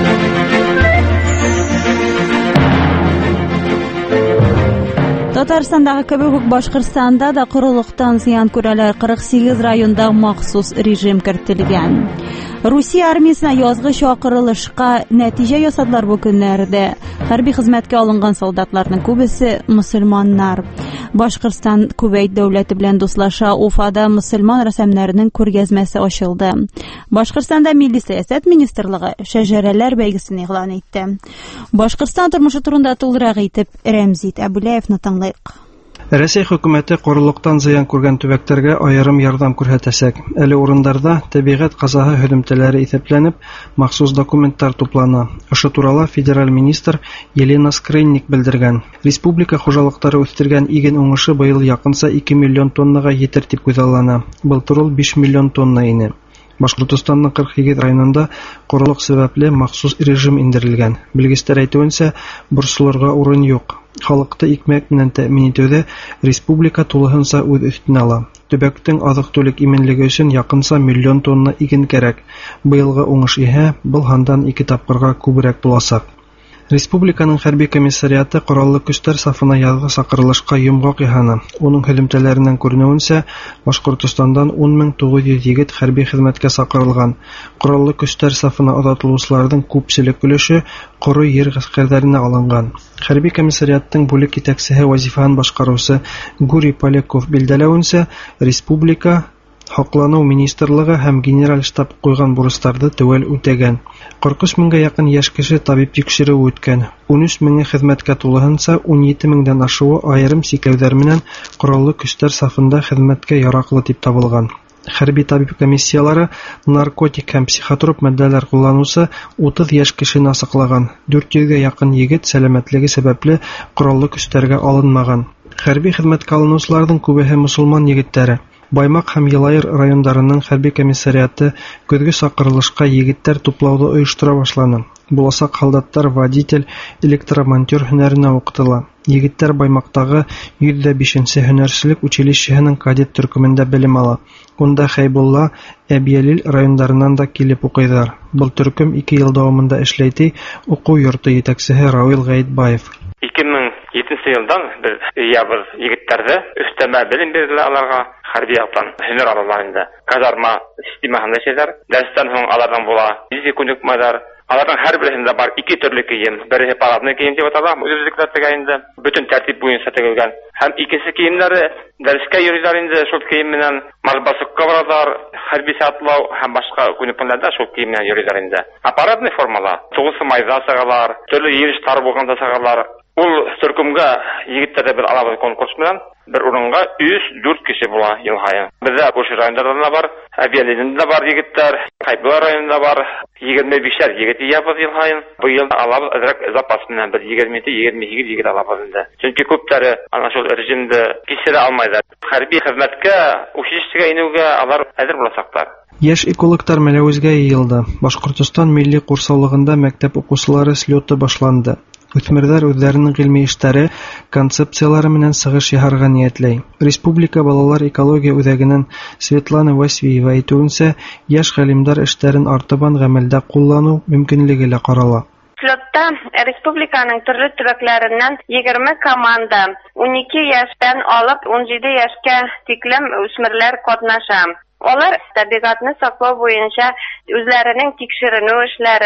Татарстандагы кебек үк Башкортстанда да корылыктан зыян күрәләр. 48 районда махсус режим кертелгән. Русия армиясына язгы чакырылышка нәтиҗә ясадылар бу көннәрдә. Хәрби хезмәткә алынган солдатларның күбесе мөселманнар. Башкортстан Кувейт дәүләте белән дуслаша. Уфада мөселман рәссамнарының күргәзмәсе ачылды. Башкортстанда Милли сәясәт министрлыгы шәҗәрәләр бәйгесен игълан итте. Башкортстан тормышы турында тулырак итеп Рәмзит Әбүләевне тыңлыйк. Россия хөкүмәте корылыктан зыян күргән төбәкләргә аерым ярдәм күрсәтәчәк. Әле урыннарда табигать казаһы һөҗүмчеләре исәпләнеп, махсус документлар туплана. Ошо турыда федераль министр Елена Скрынник белдергән. Республика хуҗалыктары үстергән иген уңышы быел якынса 2 миллион тоннага җитер дип күзаллана. Былтыр ул 5 миллион тонна ине. Башкортстанның 48 районында корылык сәбәпле махсус режим индерелгән. Белгечләр әйтүенчә, борчылырга урын юк. Халыкты икмәк белән тәэмин итүдә республика тулыһынча үз өстенә ала. Төбәктең азык-түлек именлеге өчен якынса миллион тонна иген кирәк. Быелгы уңыш иһә бу хандан 2 тапкырга күбрәк булачак. Республиканың хәрби комиссариаты кораллы көчләр сафына язгы чакырылышка йомгак яһана. Уның һөҗүмчеләреннән күренүенчә, Башкортстандан 10900 егет хәрби хезмәткә чакырылган. Кораллы көчләр сафына озатылучыларның күпчелек өлеше коры ер гаскәрләренә алынган. Хәрби комиссариаттың бүлек итәкчесе вазифаһын башкаручы Гурий Поляков билдәләвенчә, республика Хаклану министрлыгы һәм генераль штаб куйган бурычларны тәвәл үтәгән. 43 меңгә якын яшь кеше табиб тикшерүе үткән. 13 меңе хезмәткә тулыһынча 17 меңдән ашуы аерым сикләүләр менән кораллы көчләр сафында хезмәткә яраклы дип табылган. Хәрби табиб комиссиялары наркотик һәм психотроп матдәләр кулланучы 30 яшь кешене асыклаган. 400гә якын егет сәламәтлеге сәбәпле кораллы көчләргә алынмаган. Хәрби хезмәткә алынучыларның күбеһе мусулман егетләре. Баймак һәм Елайыр райондарының хәрби комиссариаты көзгө чакырылышка егеттер туплауды оештыра башланы. Буласак солдаттар водитель, электромонтер һөнәренә укытыла. Егеттер Баймактагы 105-нче һөнәрчелек училищеһенең кадет төркемендә белем ала. Унда Хайбулла, Әбиялил районнарыннан да килеп укыйлар. Бу төркем 2 ел дәвамында эшләйти, уку йорты җитәкчесе Равил Гаитбаев. 2007 елдан бер егеттерде өстәмә белем бирделәр аларга хәрби яктан һөнәр алалар инде. Казарма системаһында эшләр, дәрестән соң алардан була физик күнекмәләр. Аларның һәр берсендә бар 2 төрле кием. Бере парадный кием дип атала, үзлекләр тегәйнде. Бөтен тәртип буенча тегелгән. Һәм икенче киемнәре дәрескә йөриләр инде, шул кием белән марбасыкка баралар, хәрби сатлау һәм башка күнекмәләрдә шул кием белән йөриләр инде. Парадный формала 9 майда сагалар, төрле йөреш-тар булганда сагалар. Ул төркемгә егетләрдә бер алабыз конкурс белән бер урынга 3-4 кеше була ел һайын. Бездә Кош районында бар, Әбиялилдә бар егетләр, Хайбулла районында бар 25 егет ябыз ел һайын. Бу ел алабыз азрак запас белән бер 20-28 егет алабыз инде. Чөнки күпләре ана шул режимда кисерә алмайлар. Хәрби хезмәткә, училищега инүгә алар әзер булачаклар. Яшь экологтар мәләвезгә йыелды. Башкортстан милли курсаулыгында мәктәп укучылары слеты башланды. Үсмерләр үзләренең гыйльми эшләре, концепциялары менән сыгыш яһарга ниятләй. Республика балалар экология үзәгенең Светлана Васильева әйтүенчә, яшь галимдар эшләрен артыбан гамәлдә куллану мөмкинлеге лә карала. Слетта республиканың төрле төбәкләреннән 20 команда, 12 яшьтән алып 17 яшькә тиклем үсмерләр катнаша. Алар табигатны саклау буенча үзләренең тикшеренү эшләрен,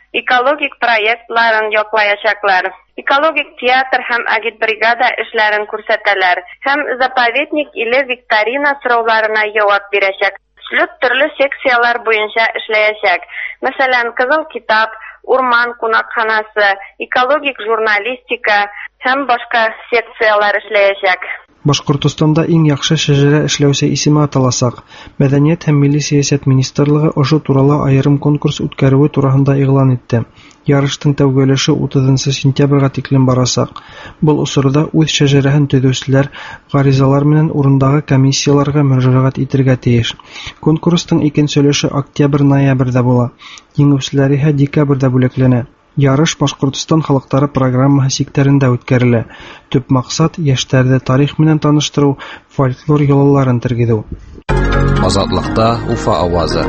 экологик проектларын яклаячаклар. Экологик театр һәм агитбригада эшләрен күрсәтәләр һәм заповедник или викторина сорауларына җавап бирәчәк. Слет төрле секциялар буенча эшләячәк. Мәсәлән, Кызыл китап, урман кунакханасы, экологик журналистика һәм башка секциялар эшләячәк. Башкортостанда иң яхшы шәҗәрә эшләүче исеме аталасак. Мәдәният һәм милли сәясәт министрлыгы ошо турала аерым конкурс үткәрүе турында игълан итте. Ярыштың тәүге өлеше 30 сентябрьгә тиклем барачак. Бул усурда үз шәҗәрәһен төзүчеләр гаризалар менән урындагы комиссияларга мөрәҗәгать итәргә тиеш. Конкурстың икенче өлеше октябрь-ноябрьдә була. Җиңүчеләр исә декабрьдә бүләкләнә. Ярыш Башкортстан халыклары программаһы сиктерендә үткәрелә. Төп максат яшьләрне тарих менән таныштыру, фольклор йолаларын тергеҙү. Азатлыкта Уфа авазы.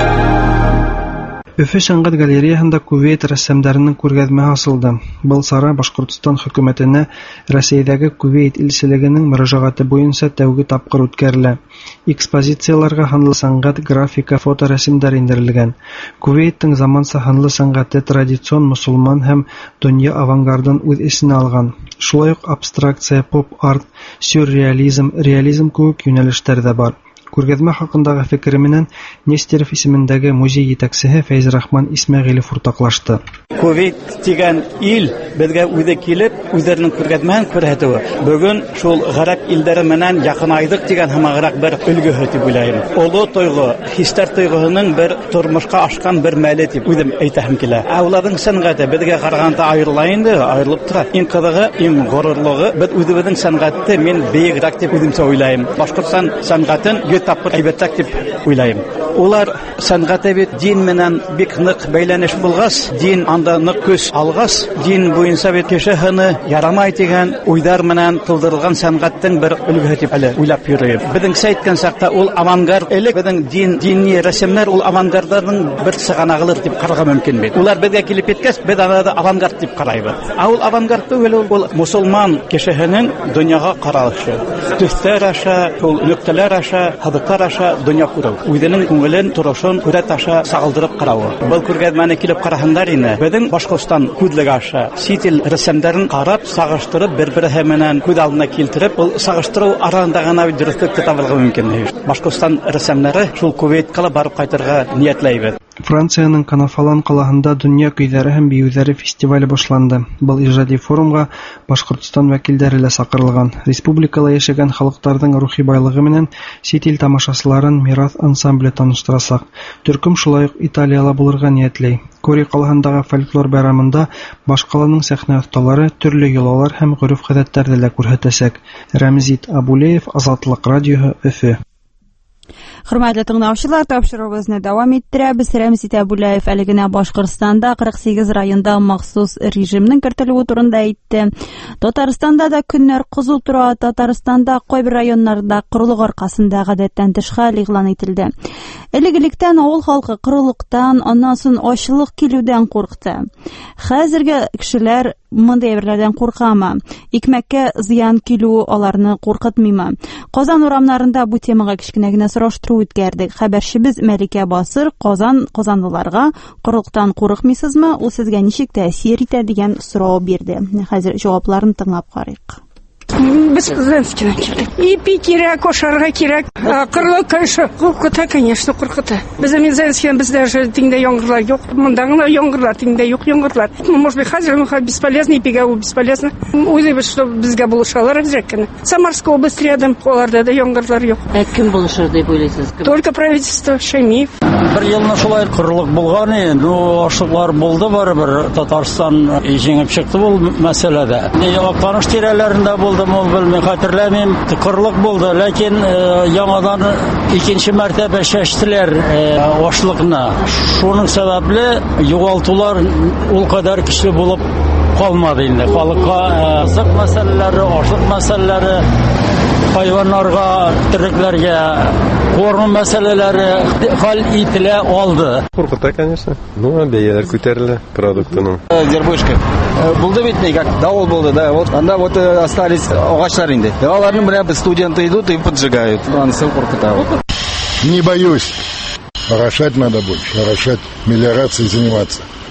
Өфө сәнгать галереяһында Кувейт рәссамнарының күргәҙмәһе асылды. Был сара Башкортстан хөкүмәтенә Рәсәйдәге Кувейт илселегенең мөрәҗәгате буенча тәүге тапкыр үткәрелә. Экспозицияларга һанлы сәнгать, графика, фоторәсемнәр индерелгән. Кувейттың заманса һанлы сәнгате традицион мусулман һәм дөнья авангардын үз эченә алган. Шулай ук абстракция, поп-арт, сюрреализм, реализм кебек юнәлештәр дә бар. Күргәҙмә хакындагы фекере менән Нестеров исемендәге музей етәксеһе Фәйзрахман Исмәгыйлев уртаклашты. Кувейт дигән ил безгә үзе килеп, үзләренең күргәҙмәһен күрһәтүе. Бүген шул гарәп илдәре менән якынайдык дигән һәммәгәрәк бер өлгөһө дип уйлыйм. Олы тойгы, хистәр тойгыһының бер тормышка ашкан бер мәле дип үзем әйтәһем килә. Уларның сәнгате безгә караганда аерыла инде, аерылып тора. Иң кызыгы, иң горурлыгы без үзебезнең сәнгатьте мен бигрәк дип үземчә уйлыйм. Башкортстан сәнгатен тапкыр әйбәттәк дип уйлыйм. Улар сәнгате бит дин менән бик нык бәйләнеш булгас, дин анда нык көч алгас, дин буенча бит кешене ярамай дигән уйдар менән тылдырылган сәнгатьтең бер өлгеһе дип әле уйлап йөрим. Безнең әйткән сакта ул авангард, элек безнең дини рәсемнәр ул авангардның бер сыганагылыр дип карарга мөмкин бит. Улар безгә килеп еткәч, без анда авангард дип карайбыз. Ул авангард түгел, ул мусулман кешеһенең дөньяга карашы. Төстәр аша, ул нөктәләр аша, хадыклар аша дөнья күрү. Үзенең күңелен, турышын күрәт аша сагылдырып каравы. Бу күргәзмәне килеп караганнар инде. Безнең Башкортстан күдлеге аша ситил рәсемнәрен карап, сагыштырып, бер-бере менән күз алдына килтереп, ул сагыштыру арасында гына дөреслекне табылырга мөмкин. Башкортстан рәсемнәре шул Кувейтка барып кайтырга ниятләйбез. Франциянең Канафалан калаһында дөнья көйләре һәм биюләре фестивале башланды. Был иҗади форумга Башкортстан вәкилләре лә сакырылган. Республикала яшәгән халыкларның рухи байлыгы менән сит ил тамашачыларын Мирас ансамбле таныштырасак. Төркем шулай ук Италияла булырга ниятләй. Кори калаһындагы фольклор байрамында башкаланың сәхнә осталары төрле йолалар һәм гореф-гадәтләрне дә күрһәтәчәк. Рәмзит Абулеев, Азатлык радиоһы, Өфө. Хөрмәтле тыңлаучылар, тапшыруыбызны дәвам иттерәбез. Рәмзит Абулаев әле генә Башкортстанда 48 районда махсус режимның кертелүе турында әйтте. Татарстанда да көннәр кызу тора. Татарстанда кайбер районнарда корылык аркасында гадәттән тыш хәл игълан ителде. Элек-электән авыл халкы корылыктан, аннан соң ачлык килүдән курыкты. Хәзерге кешеләр мондай әйберләрдән куркамы? Икмәккә зыян килү аларны куркытмыймы? Казан урамнарында бу темага кичкенә генә сораштыру үткәрдек. Хәбәрчебез Мәликә Басыр казанлыларга корылыктан курыкмыйсызмы? Ул сезгә ничек тәэсир итә дигән сорау бирде. Хәзер җавапларын тыңлап карыйк. Без Казанскидан килдек. И пить кирәк, ашарга кирәк. Кырлык кайшы. Куркыта, конечно, куркыта. Без Мизанскидан без даже тиңдә яңгырлар юк. Монда гына яңгырлар, тиңдә юк яңгырлар. Может быть, хәзер бесполезно, и пигау бесполезно. Уйлыйбыз, что безгә булышалар әзрәккәне. Самарская область рядом, аларда да яңгырлар юк. Кем булышыр дип уйлыйсыз? Только правительство Шәймиев. Бер елны шулай кырлык булган инде. Ашлыклар булды барыбер. Татарстан җиңеп чыкты бу мәсьәләдә. Ялактаныш тирәләрендә булды. Ул белмәй хәтерләмим, тыкырлык булды, ләкин яңадан икенче мәртәбә чәчтеләр ашлыкны. Шуның сәбәпле югалтулар ул кадәр көчле булып калмады инде. Халыкка зык мәсьәләләре, ашлык мәсьәләләре, хайваннарга, төрекләргә корм мәсьәләләре хәл ителә алды. Куркыта, конечно. Бәяләр күтәрелә продуктының. Дербышка. Булды бит как давол булды, да. Вот анда вот остались агачлар инде. Аларның белән студенты идут и поджигают. Анысы куркыта. Не боюсь. Орошать надо больше. Орошать, мелиорацией заниматься.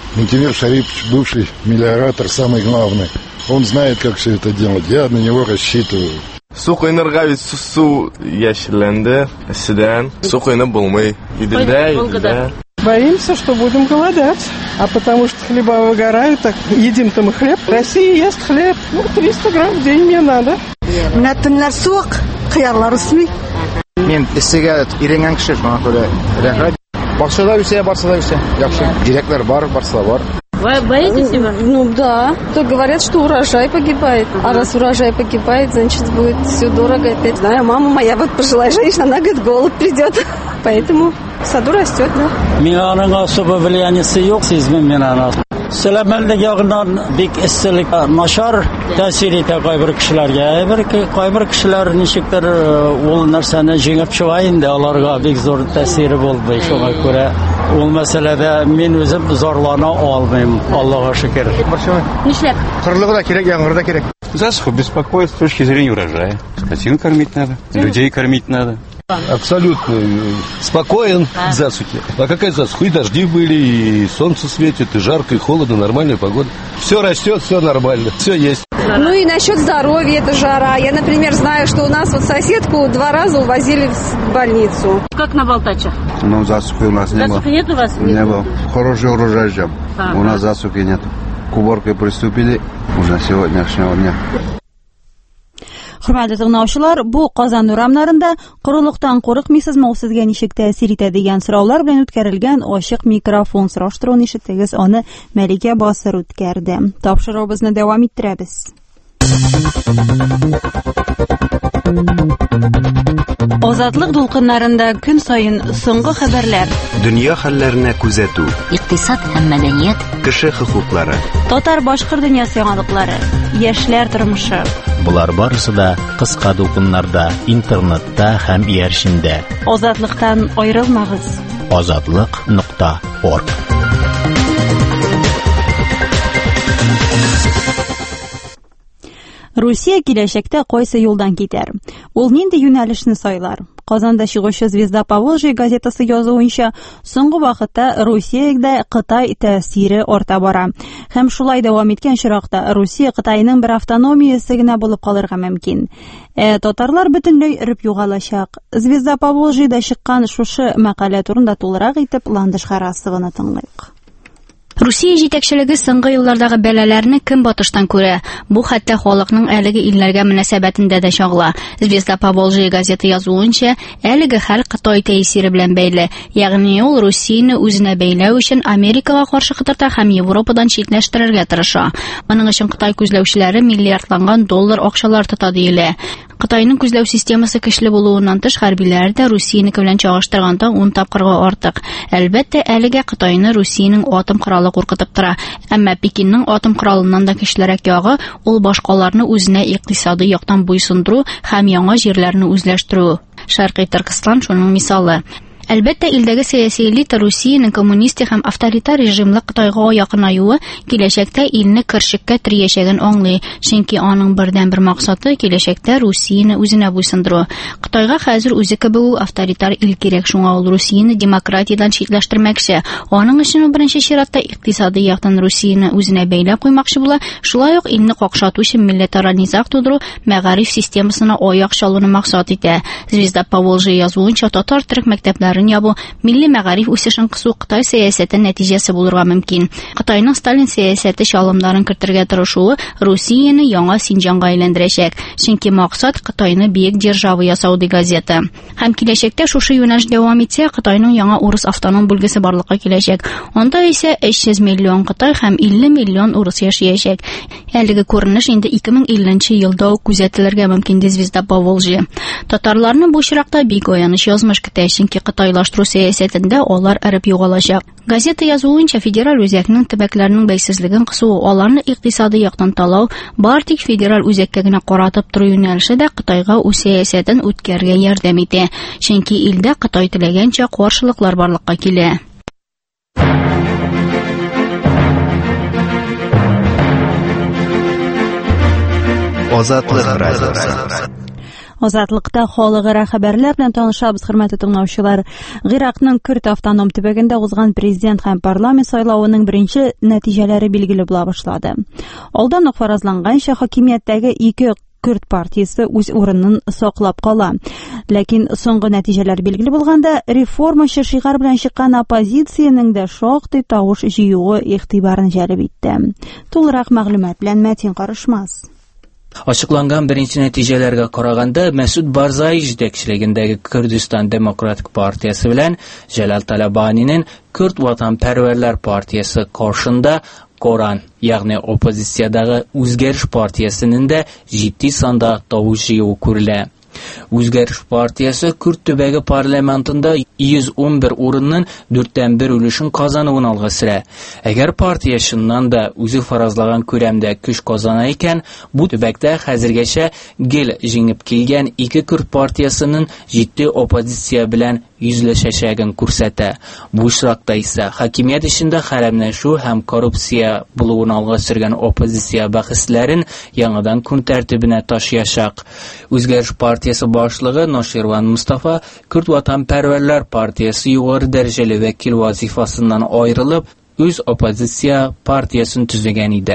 Ментимир Шарипович, бывший мелиоратор, самый главный. Он знает, как все это делать. Я на него рассчитываю. Су қойнырға су яшілленді, сіден, су қойны болмай. Иделда. Боимся, что будем голодать. А потому что хлеба выгорают, так едим-то мы хлеб. Россия ест хлеб. 300 грамм в день мне надо. Мына түнләр суық, қиярлар үсмей. Мен істеге үйренген кіші, шуңа көре рәхмәт. Бақшада үсе, барсада үсе. Яқшы. Директор бар, барсада бар. Вы боитесь его? Ну да. То говорят, что урожай погибает. А раз урожай погибает, значит будет все дорого опять. Знаю, мама моя вот пожилая женщина, она говорит, голод придет. Поэтому в саду растет, да. Миңаның особо влияниясы yok сезмем мен аны. Сәламәллек ягыннан бик эсселек начар тәэсир итә кайбер кешеләргә. Кайбер кешеләр ничектер ул нәрсәне җиңеп чыга инде, аларга бик зур тәэсире булмый. Шуңа күрә ул мәсьәләдә мин үзем зарлана алмыйм. Аллаһка шөкер. Нишләп? Кырлыгы да кирәк, яңгыры да кирәк. Засуха беспокоит с точки зрения урожая. Скотину кормить надо, людей кормить надо. Абсолютно спокоен к засухе. А какая засуха? И дожди были, и солнце светит, и жарко, и холодно, нормальная погода. Все растет, все нормально, все есть. Ну и насчет здоровья, это жара. Я, например, знаю, что у нас вот соседку 2 раза увозили в больницу. Как на Балтачах? Ну, засухи у нас не было. Засухи нет у вас? Не было. Хороший урожай ждем. У нас засухи нет. К уборке приступили уже сегодняшнего дня. Hurmatli tinglovchilar, bu Qozon uramlarında quruqlikdan qo'rqmaysizmi, sizga nechik ta'sir etadi degan so'rovlar bilan o'tkazilgan ochiq mikrofon surashtiruvini eshitdingiz, uni Malika Bosir o'tkazdi. Topshiruvimizni davom ettiramiz. Ozodlik to'lqinlarida kun sayin so'nggi xabarlar, dunyo xallarini kuzatuv, iqtisod ham madaniyat, kishi huquqlari, Tatar-boshqir dunyosi yangilikları, yoshlar turmushi. Bular barisi da qisqa to'lqinlarda, internetda ham erishimda. Ozodlikdan ayrilmag'iz. Ozodlik.org. Rossiya kelajakda qaysi yo'ldan ketar? Ul nindi yo'nalishni saylar? Qozonda Shig'ushi Zvezda Поволжья gazetasi yozuvincha, so'nggi vaqtda Rossiyada Xitoy ta'siri orta bora. Ham shulay davom etgan chiroqda Rossiya Xitoyning bir avtonomiyasigina bo'lib qolirga mumkin. Tatarlar butunlay irib yo'g'alashaq. Zvezda Поволжьяda chiqqan shushi maqola turida to'liq etib Landish xarasligini tinglaylik. Россия җитәкчелеге соңгы еллардагы бәлаләрне кем батыштан күрә. Бу хәтта халыкның әлеге илләргә мөнәсәбәтендә дә чагыла. Zvezda Поволжья газеты язуынча, әлеге хәл Хытай тәэсире белән бәйле. Ягъни ул Россияны үзенә бәйләү өчен Америкага каршы кытырта һәм Европадан читләштерергә тырыша. Моның өчен Хытай күзләүчеләре миллиардланган доллар акчалар тота диелә. Xitoyning күзләү системасы көчле булуыннан тыш хәрбиләр дә Россиянеке белән чагыштырганда 10 тапкырга артык. Әлбәттә, әлегә Xitoyны Россиянең атом коралы куркытып тора. Әмма Пекинның атом коралыннан да көчлерәк ягы ул башкаларны үзенә икътисади яктан буйсындыру һәм яңа җирләрне үзләштерү. Шәрқи Түркстан шуның мисалы. Әлбәттә, илдәге сәяси элита Россиянең коммунистик һәм авторитар режимлы Кытайга якынаюы киләчәктә илне кыршыкка тиячәген аңлый, чөнки аның бердән-бер максаты киләчәктә Россияны үзенә буйсындыру. Кытайга хәзер үзе кебек авторитар ил кирәк, шуңа ул Россияны демократиядан читләштермәкче. Аның өчен ул беренче чиратта икътисади яктан Россияны үзенә бәйләп куймакчы була, шулай ук илне какшатучы милләтара низак тудыру, мәгариф системасына аяк чалуны максат итә. Zvezda Поволжья язуынча, татар-төрек мәктәпләре ябу милли мәгариф үсешен кысу Кытай сәясәте нәтиҗәсе булырга мөмкин. Кытайның Сталин сәясәте чалымнарын кертергә тырышуы Россияны яңа Синҗанга әйләндерәчәк, чөнки максат Кытайны биек держава ясау ди газета. Һәм киләчәктә шушы юнәлеш дәвам итсә, Кытайның яңа урыс автоном бүлгесе барлыкка киләчәк. Анда исә 300 миллион Кытай һәм 50 миллион урыс яшәячәк. Әлеге күренеш инде 2050 елда ук күзәтелергә мөмкин ди Zvezda Поволжья. Татарларны бу чиракта бик аяныч язмыш көтә, чөнки Кытайлаштыру сәясәтендә алар иреп югалачак. Газета язуынча, федераль үзәкнең төбәкләрнең бәйсезлеген кысуы, аларны икътисади яктан талау, бар тик федераль үзәккә генә каратып тору юнәлеше дә Кытайга үз сәясәтен үткәргә ярдәм итә, чөнки илдә Кытай теләгәнчә каршылыклар барлыкка килә. Озатлык радиосы. Азатлыкта халыкара хәбәрләр белән танышабыз, хөрмәтле тыңлаучылар. Гыйракның Көрд автоном төбәгендә узган президент һәм парламент сайлауының беренче нәтиҗәләре билгеле була башлады. Алдан ук фаразланганча, хакимияттәге ике Көрд партиясе үз урынын саклап кала. Ләкин соңгы нәтиҗәләр билгеле булганда, реформачы шигар белән чыккан оппозициянең дә шактый тавыш җыюы игътибарын җәлеп итте. Тулырак мәгълүмат белән Мәтин Карышмас. Ачыкланган беренче нәтиҗәләргә караганда, Мәсүд Барзай җитәкчелегендәге Көрдистан Демократик партиясе белән Җәлал Талабаниның Көрд ватанпәрвәрләр партиясе каршында Коран, ягъни оппозициядагы Үзгәреш партиясенең дә җитди санда тавыш җыюы күрелә. Үзгәреш партиясе Көрд төбәге парламентында 111 урынның 4/1 өлешен казануын алга сөрә. Әгәр партия чыннан да үзе фаразлаган күләмдә көч казана икән, бу төбәктә хәзергәчә гел җиңеп килгән ике Көрд партиясының җитди оппозиция белән йөзләшәчәген күрсәтә. Бу очракта исә хакимият эчендә хәрәмләшү һәм коррупция булуын алга сөргән оппозиция бәхәсләрен яңадан көн тәртибенә ташыячак. Үзгәреш партиясе башлыгы Ноширван Мустафа Көрд ватанпәрвәрләр партиясе югары дәрәҗәле вәкил вазифасыннан аерылып, үз оппозиция партиясын төзегән иде.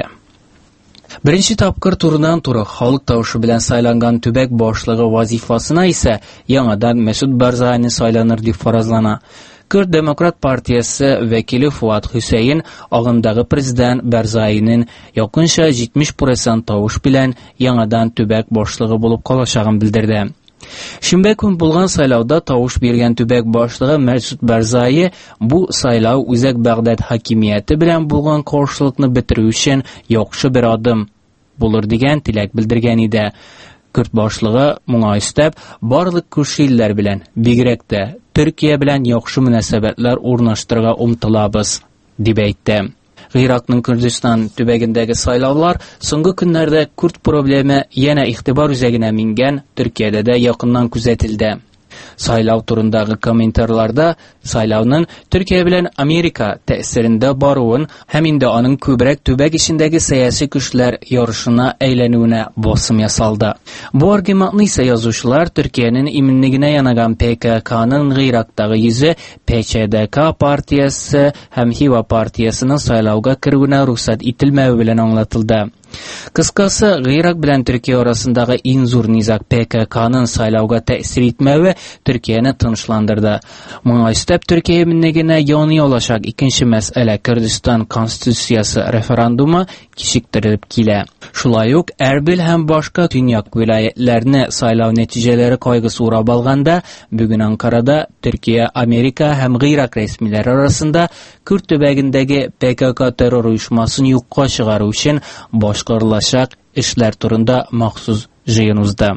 Беренче тапкыр турыдан-туры халык тавышы белән сайланган төбәк башлыгы вазифасына исә яңадан Мәсүд Барзайны сайланыр дип фаразлана. Көрд Демократ партиясе вәкиле Фуат Хусейн агымдагы президент Барзайның якынча 70% тавыш белән яңадан төбәк башлыгы булып калачагын белдерде. Шимбә көн булган сайлауда тавыш биргән төбәк башлыгы Мәсүд Барзай бу сайлау үзәк Багдад хакимияте белән булган каршылыкны бетерү өчен яхшы бер адым булыр дигән теләк белдергән иде. Көрд башлыгы моңа өстәп барлык күрше илләр белән, бигрәк тә Төркия белән яхшы мөнәсәбәтләр урнаштырырга умтылабыз дип әйтте. Гыйракның Көрдистан төбәгендәге сайлаулар соңгы көннәрдә Күрд проблеме яна игътибар үзәгенә мингән, Төркиядә дә якыннан күзәтелде. Сайлау турындагы комментарийларда сайлауның Төркия белән Америка тәэсирендә баруын һәм инде аның күбрәк төбәк ичендәге сәяси көчләр ярышына әйләнүенә басым ясалды. Бу аргументны исә язучылар Төркиянең иминлегенә янаган ПККның Гыйрактагы йөзе ПЧДК партиясе һәм Хива партиясының сайлауга керүенә рөхсәт ителмәве белән аңлатылды. Кыскасы, Гыйрак белән Төркия арасындагы иң зур низак ПККның сайлауга тәэсир итмәве Төркияне тынычландырды. Моңа өстәп Төркия иминлегенә яный алачак икенче мәсьәлә Көрдистан конституциясе референдумы кичектерелеп килә. Шулай ук Әрбил һәм башка төньяк вилаятләрне сайлау нәтиҗәләре кайгысы урап алганда, бүген Анкарада Төркия, Америка һәм Гыйрак рәсмиләре арасында Күрд төбәгендәге ПКК террор оешмасын юкка чыгару өчен башкарылачак эшләр турында махсус җыен узды.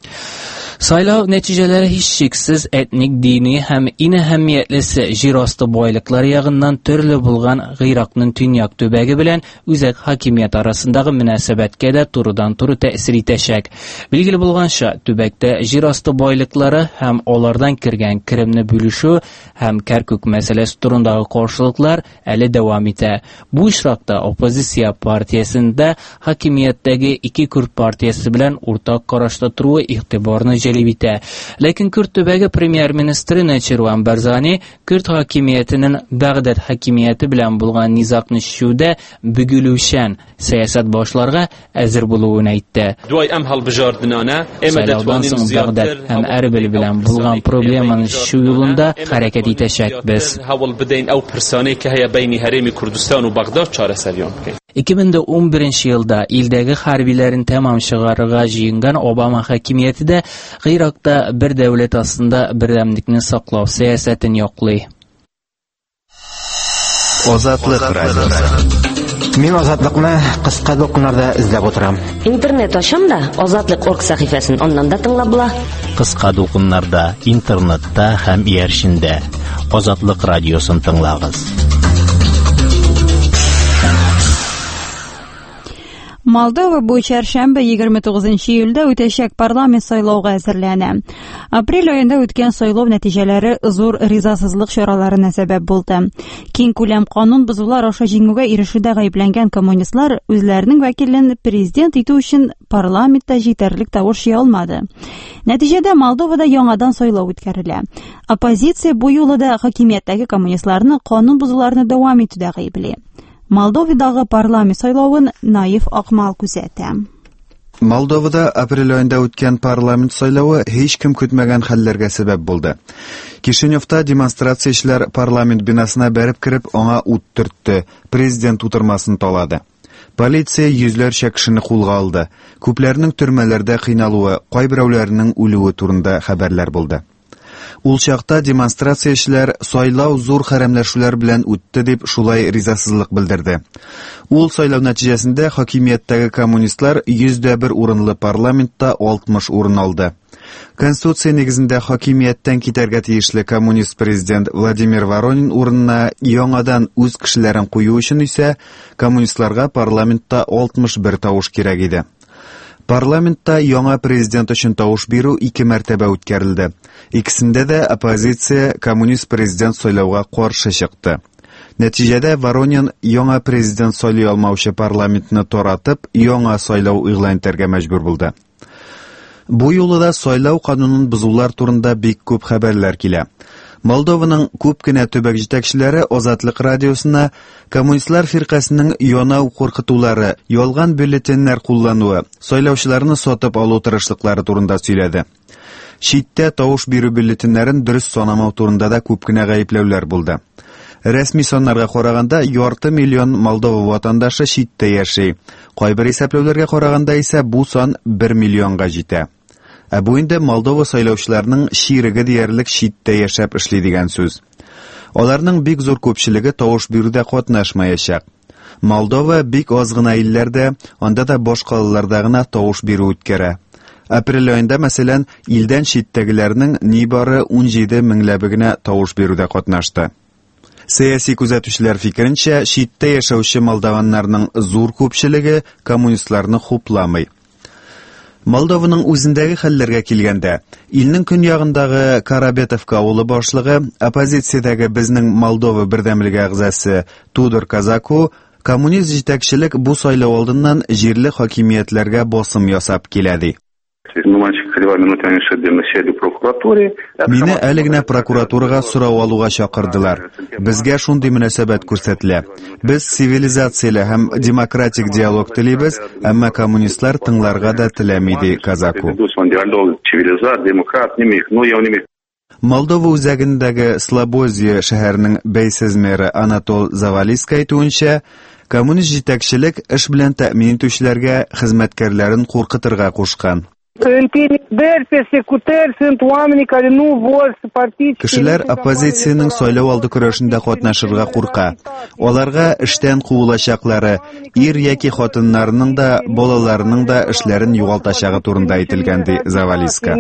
Сайлау нәтиҗәләре һич шиксез этник, дини һәм иң әһәмиятлесе җир асты байлыклары ягыннан төрле булган Гыйракның төньяк төбәге белән үзәк хакимият арасындагы мөнәсәбәткә дә турыдан-туры тәэсир итәчәк. Билгеле булганча, төбәктә җир асты байлыклары һәм алардан кергән керемне бүлешү һәм Кәркүк мәсьәләсе турындагы каршылыклар әле дәвам итә. Бу очракта оппозиция партиясендә хакимияттәге ике Күрд партиясе белән уртак карашта торуы игътибарны җәлеп итә. Ләкин Күрд төбәге премьер-министры Ночирван Барзани Күрд хакимиятенең Багдад хакимияте белән булган низакны чишүдә бөгелүчән сәясәт башларга әзер булуын әйтте. Сайлаудан соң Багдад һәм Әрбил белән булган проблеманы чишү юлында хәрәкәт итәчәкбез. 2011 елда илдәге хәрбиләрен тәмам чыгарырга җыенган Обама хакимияте дә Гыйракта бер дәүләт астында бердәмлекне саклау сәясәтен яклый. Азатлык радиосы. Мин азатлыкны кыска докумнарда эзләп утырам. Интернет ачам да Азатлык.org сәхифәсен аннан да тыңлап була. Кыска докумнарда, интернетта һәм иярчендә Азатлык радиосын тыңлагыз. Молдова бу чаршамбы 29 июльдә үтәчәк парламент сайлауга әзерләнә. Апрель аенда үткән сайлау нәтиҗәләре зур ризасызлык чараларына сәбәп булды. Киң күләм канун бозулар аша җиңүгә ирешүдә гаепләнгән коммунистлар үзләренең вәкилләрен президент итү өчен парламентта җитәрлек тавыш ия алмады. Нәтиҗәдә Молдовада яңадан сайлау үткәрелә. Оппозиция бу юлы да хакимияттәге коммунистларны канун бозуларны дәвам итүдә гаепли. Молдовадагы парламент сайлавын Наив Акмал күзәтә. Молдовада апрель аенда үткән парламент сайлауы һеч кем көтмәгән хәлләргә сәбәп булды. Кишиневта демонстрациячеләр парламент бинасына бәреп кереп, аңа ут төртте, президент утырмасын талады. Полиция йөзләрчә кешене кулга алды. Күпләрнең төрмәләрдә кыйналуы, кайберәүләренең үлүе турында хәбәрләр булды. Ул чакта демонстрациячеләр сайлау зур хәрәмләшүләр белән үтте дип шулай ризасызлык белдерде. Ул сайлау нәтиҗәсендә хакимияттәге коммунистлар 101 урынлы парламентта 60 урын алды. Конституция нигезендә хакимияттән китәргә тиешле коммунист президент Владимир Воронин урынына яңадан үз кешеләрен кую өчен исә коммунистларга парламентта 61 тавыш кирәк иде. Парламентта яңа президент өчен тавыш бирү 2 мәртәбә үткәрелде. Икесендә дә оппозиция коммунист президент сайлауга каршы чыкты. Нәтиҗәдә Воронин яңа президент сайлый алмаучы парламентны таратып, яңа сайлау игълан итәргә мәҗбүр булды. Бу юлы да сайлау канунын бозулар турында бик күп хәбәрләр килә. Молдованың күп кенә төбәк җитәкчеләре Азатлык радиосына коммунистлар фиркасының янау куркытулары, ялган бюллетеннәр куллануы, сайлаучыларны сатып алу тырышлыклары турында сөйләде. Читтә тавыш бирү бюллетеннәрен дөрес санамау турында да күп кенә гаепләүләр булды. Рәсми саннарга караганда 2,5 миллион Молдова ватандашы читтә яши. Кайбер исәпләүләргә караганда исә бу сан 1 миллионга җитә. Бу инде Молдова сайлаучыларның шириге диярлек читтә яшәп эшли дигән сүз. Аларның бик зур күпчелеге тавыш бирүдә катнашмаячак. Молдова бик аз гына илләрдә, анда да баш калаларда гына тавыш бирү үткәрә. Апрель аенда, мәсәлән, илдән читтәгеләрнең нибары 17 меңләбе генә тавыш бирүдә катнашты. Сәяси күзәтүчеләр фикеренчә, читтә яшәүче молдаваннарның зур күпчелеге коммунистларны хупламый. Молдованың үзендәге хәлләргә килгәндә, илнең көньягындагы Карабетовка авылы башлыгы, оппозициядәге безнең Молдова бердәмлеге әгъзасы Tudor Казаку, коммунист җитәкчелек бу сайлау алдыннан җирле хакимиятләргә басым ясап килә ди. Мине әле генә прокуратурага сорау алуга чакырдылар. Безгә шундый мөнәсәбәт күрсәтелә. Без цивилизацияле һәм демократик диалог телибез, әмма коммунистлар тыңларга да теләми ди Казаку. Молдова үзәгендәге Слободье шәһәренең бәйсез мэры Анатол Завалиска әйтүенчә, коммунист җитәкчелек эш белән тәэмин итүчеләргә хезмәткәрләрен куркытырга кушкан. Кешеләр оппозициянең сайлау алды көрәшендә катнашырга курка. Аларга эштән куылачаклары, ир яки хатыннарның да, балаларының да эшләрен югалтачагы турында әйтелгән ди Завалиска.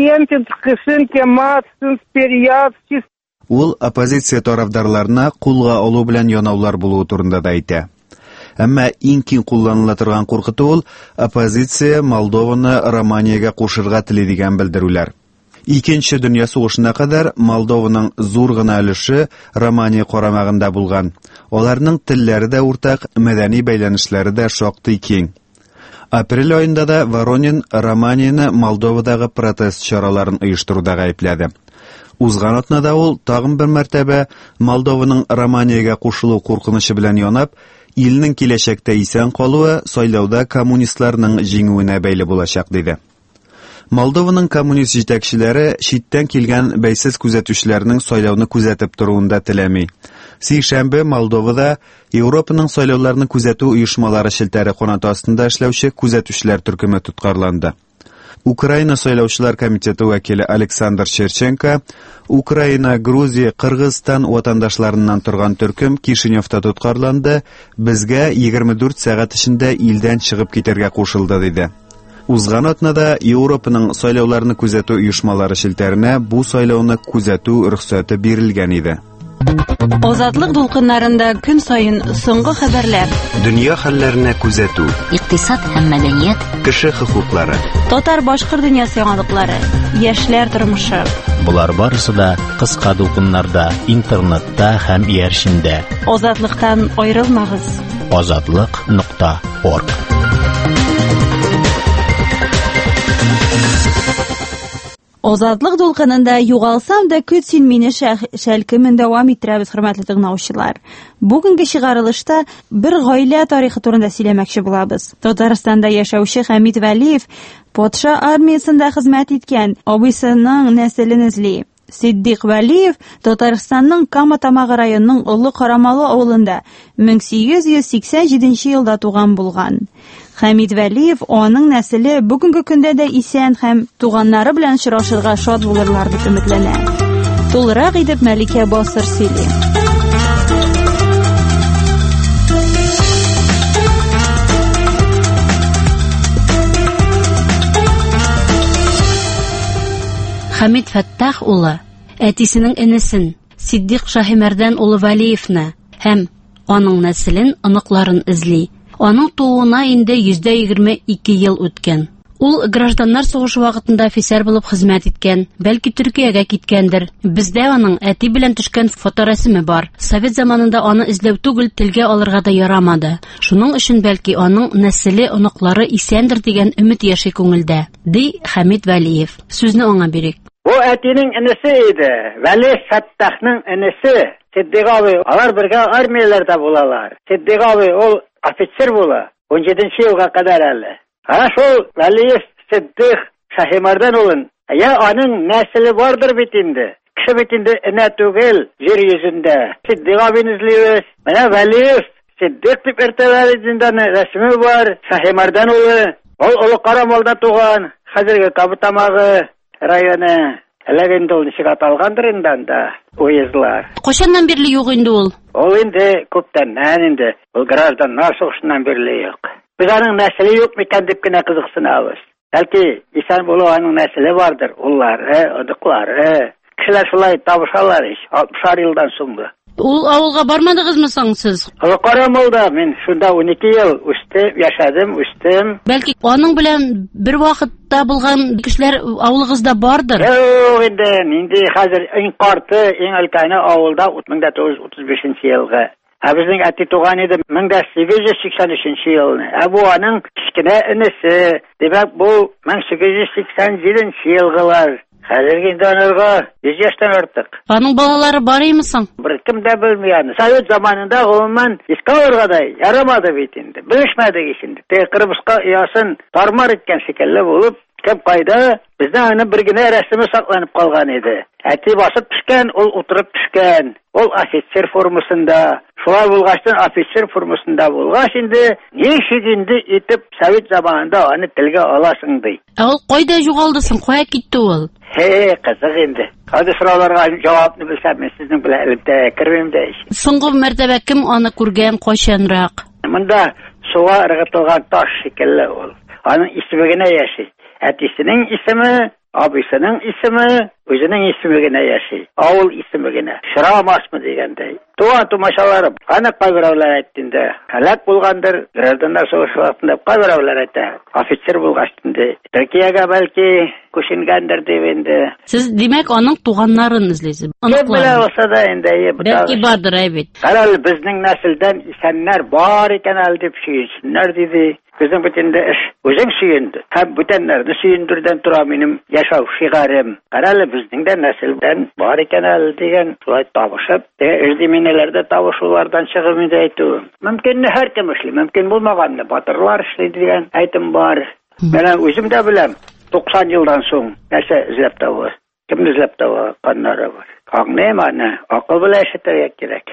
Ул оппозиция тарафдарларына кулга алу белән янаулар булуы турында да әйтә. Әмма иң киң кулланыла торган куркыту ул оппозиция Молдованы Романиягә кушырга тели дигән белдерүләр. Икенче дөнья сугышына кадәр Молдованың зур гына өлеше Романия карамагында булган. Аларның телләре дә уртак, мәдәни бәйләнешләре дә шактый киң. Апрель аенда да Воронин Романияны Молдовадагы протест чараларын оештыруда гаепләде. Узган атнада ул тагын бер мәртәбә Молдованың Романиягә кушылу куркынышы белән янап, илнең киләчәктә исән калуы сайлауда коммунистларның җиңүенә бәйле булачак диде. Молдованың коммунист җитәкчеләре читтән килгән бәйсез күзәтүчеләрнең сайлауны күзәтеп торуында теләми. Сишәмбе Молдовада Европаның сайлауларны күзәтү оешмалары шелтәре канаты астында эшләүче күзәтүчеләр төркеме тоткарланды. Украина сайлаучылар комитеты вәкиле Александр Шерченко, Украина, Грузия, Кыргызстан ватандашларыннан торган төркем Кишиневта тоткарланды, безгә 24 сәгать эчендә илдән чыгып китәргә кушылды диде. Узган атнада Европаның сайлауларны күзәтү оешмалары шелтәренә бу сайлауны күзәтү рөхсәте бирелгән иде. Азатлык дулкыннарында көн сайын соңгы хәбәрләр. Дөнья хәлләренә күзәтү. Икътисад һәм мәдәният. Кеше хокуклары. Татар-башкорт дөньясы яңалыклары. Яшьләр тормышы. Булар барысы да кыска дулкыннарда, интернетта һәм иярчендә. Азатлыктан аерылмагыз. Azatliq.org. Азатлык дулкынында югалсам да көт син мине шәлкемен дәвам иттерәбез, хөрмәтле тыңлаучылар. Бүгенге чыгарылышта бер гаилә тарихы турында сөйләмәкче булабыз. Татарстанда яшәүче Хәмид Вәлиев патша армиясында хезмәт иткән абыйсының нәселен эзли. Сиддык Вәлиев Татарстанның Кама Тамагы районының Олы Карамалы авылында 1887 елда туган булган. Хәмид Вәлиев аның нәселе бүгенге көндә дә исән һәм туганнары белән очрашырга шат булырлар дип өметләнә. Тулырак итеп Мәликә Басыр сөйли. Хәмид Фәттах улы әтисенең энесен Сиддык Шаһимәрдән улы Вәлиевне һәм аның нәселен, оныкларын эзли. Аның тууына инде 122 ел үткән. Ул гражданнар сугышы вакытында офицер булып хезмәт иткән, бәлки Төркиягә киткәндер. Бездә аның әти белән төшкән фоторәсеме бар. Совет заманында аны эзләү түгел, телгә алырга да ярамады. Шуның өчен бәлки аның нәселе, оныклары исәндер дигән өмет яши күңелдә, ди Хәмид Вәлиев. Сүзне аңа бирик. Бу әтинең энесе иде. Вәли Фәттахның энесе. Сиддык абый, алар бергә армияләрдә булалар. Сиддык абый ул офицер була. 17 елга кадәр әле. Шул Вәлиев Сиддык Шаһимәрдән улын. Аның нәселе бардыр бит инде. Кеше бит инде энә түгел, җир йөзендә. Сиддык абыйны эзлибез. Менә Вәлиев Сиддык дип иртәләрендә рәсеме бар. Шаһимәрдән улы. Ул Олы Карамалда туган. Хәзерге Кама Тамагы районы. Әлегенде ул ничек аталгандыр инде анда уездылар. Кашаннан бирле юк инде ул? Ул инде күптәннән инде. Ул гражданнар сугышыннан бирле юк. Biz aның нәселе юк микән дип кенә кызыксынабыз. Бәлки исән булу аның нәселе бардыр. Уллары, одыклары. Кешеләр шулай табышалар ич. 60 елдан соңгы. Ул авылга бармадыгызмы соң сез? Карамалда мин шунда 12 ел үстем. Бәлки аның белән бер вакытта булган кешеләр авылыгызда бардыр. Юк инде хәзер иң карты, иң өлкәне авылда 1935 елгы. Безнең әти туган иде 1883 елны. Бу аның кичкенә энесе. Димәк, бу 1887 елгылар. Хәзерге инде анырга 100 яшьтән артык. Аның балалары бар имисең? Беркем дә белми аны. Совет заманында гомумән искаларга да ярамады бит инде. Белешмәдек инде. Кырмыска ясын тармар иткән шикелле булып, кем кайда бездә аны бер генә рәсеме сакланып калган иде. Әти басып төшкән, ул утырып төшкән. Ул офицер формасында. Шулай булгачтан офицер формасында булгач инде, ничек инде итеп Совет заманында аны телгә аласың ди. Ул кайда югалды соң? Кая китте ул? Кызык инде. Хәзер сорауларга җавапны белсәм, сезнең белән элемтә кермим дә. Соңгы мәртәбә кем аны күргән, кайчанрак? Монда суга ыргытылган таш шикелле ул. Аның исеме генә яши. Әтисенең исеме, абысының исеме, үзенең исеме генә яши. Авыл исеме генә. Шырамасмы дигәндәй. Туган тумашалары аны кайберәүләр әйттенде. Һәлак булгандыр, гражданнар сугышы вакытында кайберәүләр әйтә. Офицер булгач инде Төркиягә бәлки күченгәндер дип инде. Сез димәк аның туганнарын эзлисез. Белә булса да инде. Бәлки бардыр әйбит. Карал безнең нәселдән исәннәр бар икән әле дип сөйсеннәр диде. Безнең бөтенде эш үзең сөйенде. Һәм бүтәннәрне сөендердән тора минем яшәү шигарым. Карал безнең дә нәселдән бар икән әле дигән шулай табышып, эзлеминеләрдә табышулардан чыгып инде әйтү. Мөмкин һәркем эшли, мөмкин булмаганны батырлар эшли дигән әйтем бар. Менә үзем дә беләм. 90 елдан соң нәрсә эзләп табу. Кемне эзләп табу каннары бар. Аңлыйм аны, акыл белән эшләргә кирәк.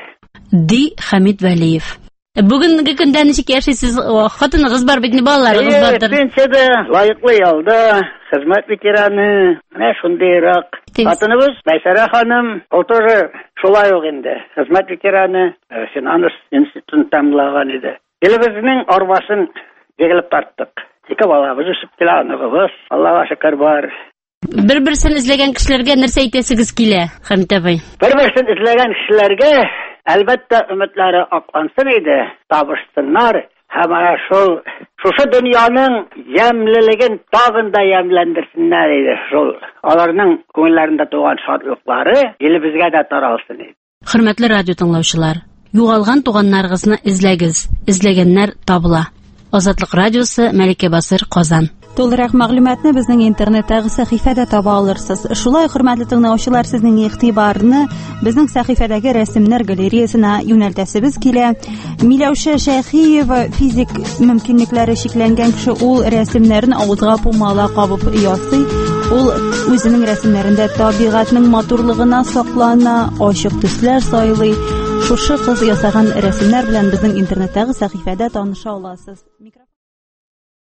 Ди Хәмид Вәлиев. Бүгенге көндә ничек яшисез? Хатыныгыз бар бит, балаларыгыз бардыр. Пенсияда, лайыклы ялда, хезмәт ветераны, менә шундыйрак. Хатыныбыз Мәйсәрә ханым, ул тоже шулай ук инде. Хезмәт ветераны, финанс институтын тәмамлаган иде. Илебезнең арбасын егелеп тарттык. Ике балабыз үсеп килә, аныгыбыз, Аллага шөкер бар. Бер-берсен эзләгән кешеләргә нәрсә әйтәсегез килә, Хәмит абый? Бер-берсен эзләгән кешеләргә әлбәттә өметләре аклансын иде, табышсыннар. Һәм шушы дөньяның ямьлелеген тагын да ямьләндерсеннәр иде. Шул аларның күңелләрендә туган шатлыклары илебезгә дә таралсын иде. Хөрмәтле радио тыңлаучылар, югалган туганнарыгызны эзләгез, эзләгәннәр табыла. Азатлык радиосы, Мәликә Басыр, Казан. Толырак мәгълүматны безнең интернеттагы сәхифәдә таба алырсыз. Шулай, хөрмәтле тыңлаучылар, сезнең игътибарны безнең сәхифәдәге рәсемнәр галереясына юнәлтәсебез килә. Миләүшә Шәйхиева физик мөмкинлекләре чикләнгән кеше, ул рәсемнәрен авызга пумала кабып ясый. Ул үзенең рәсемнәрендә табигатьнең матурлыгына саклана, ачык төсләр сайлый. Шушы кыз ясаган рәсемнәр белән безнең интернеттагы сәхифәдә таныша аласыз.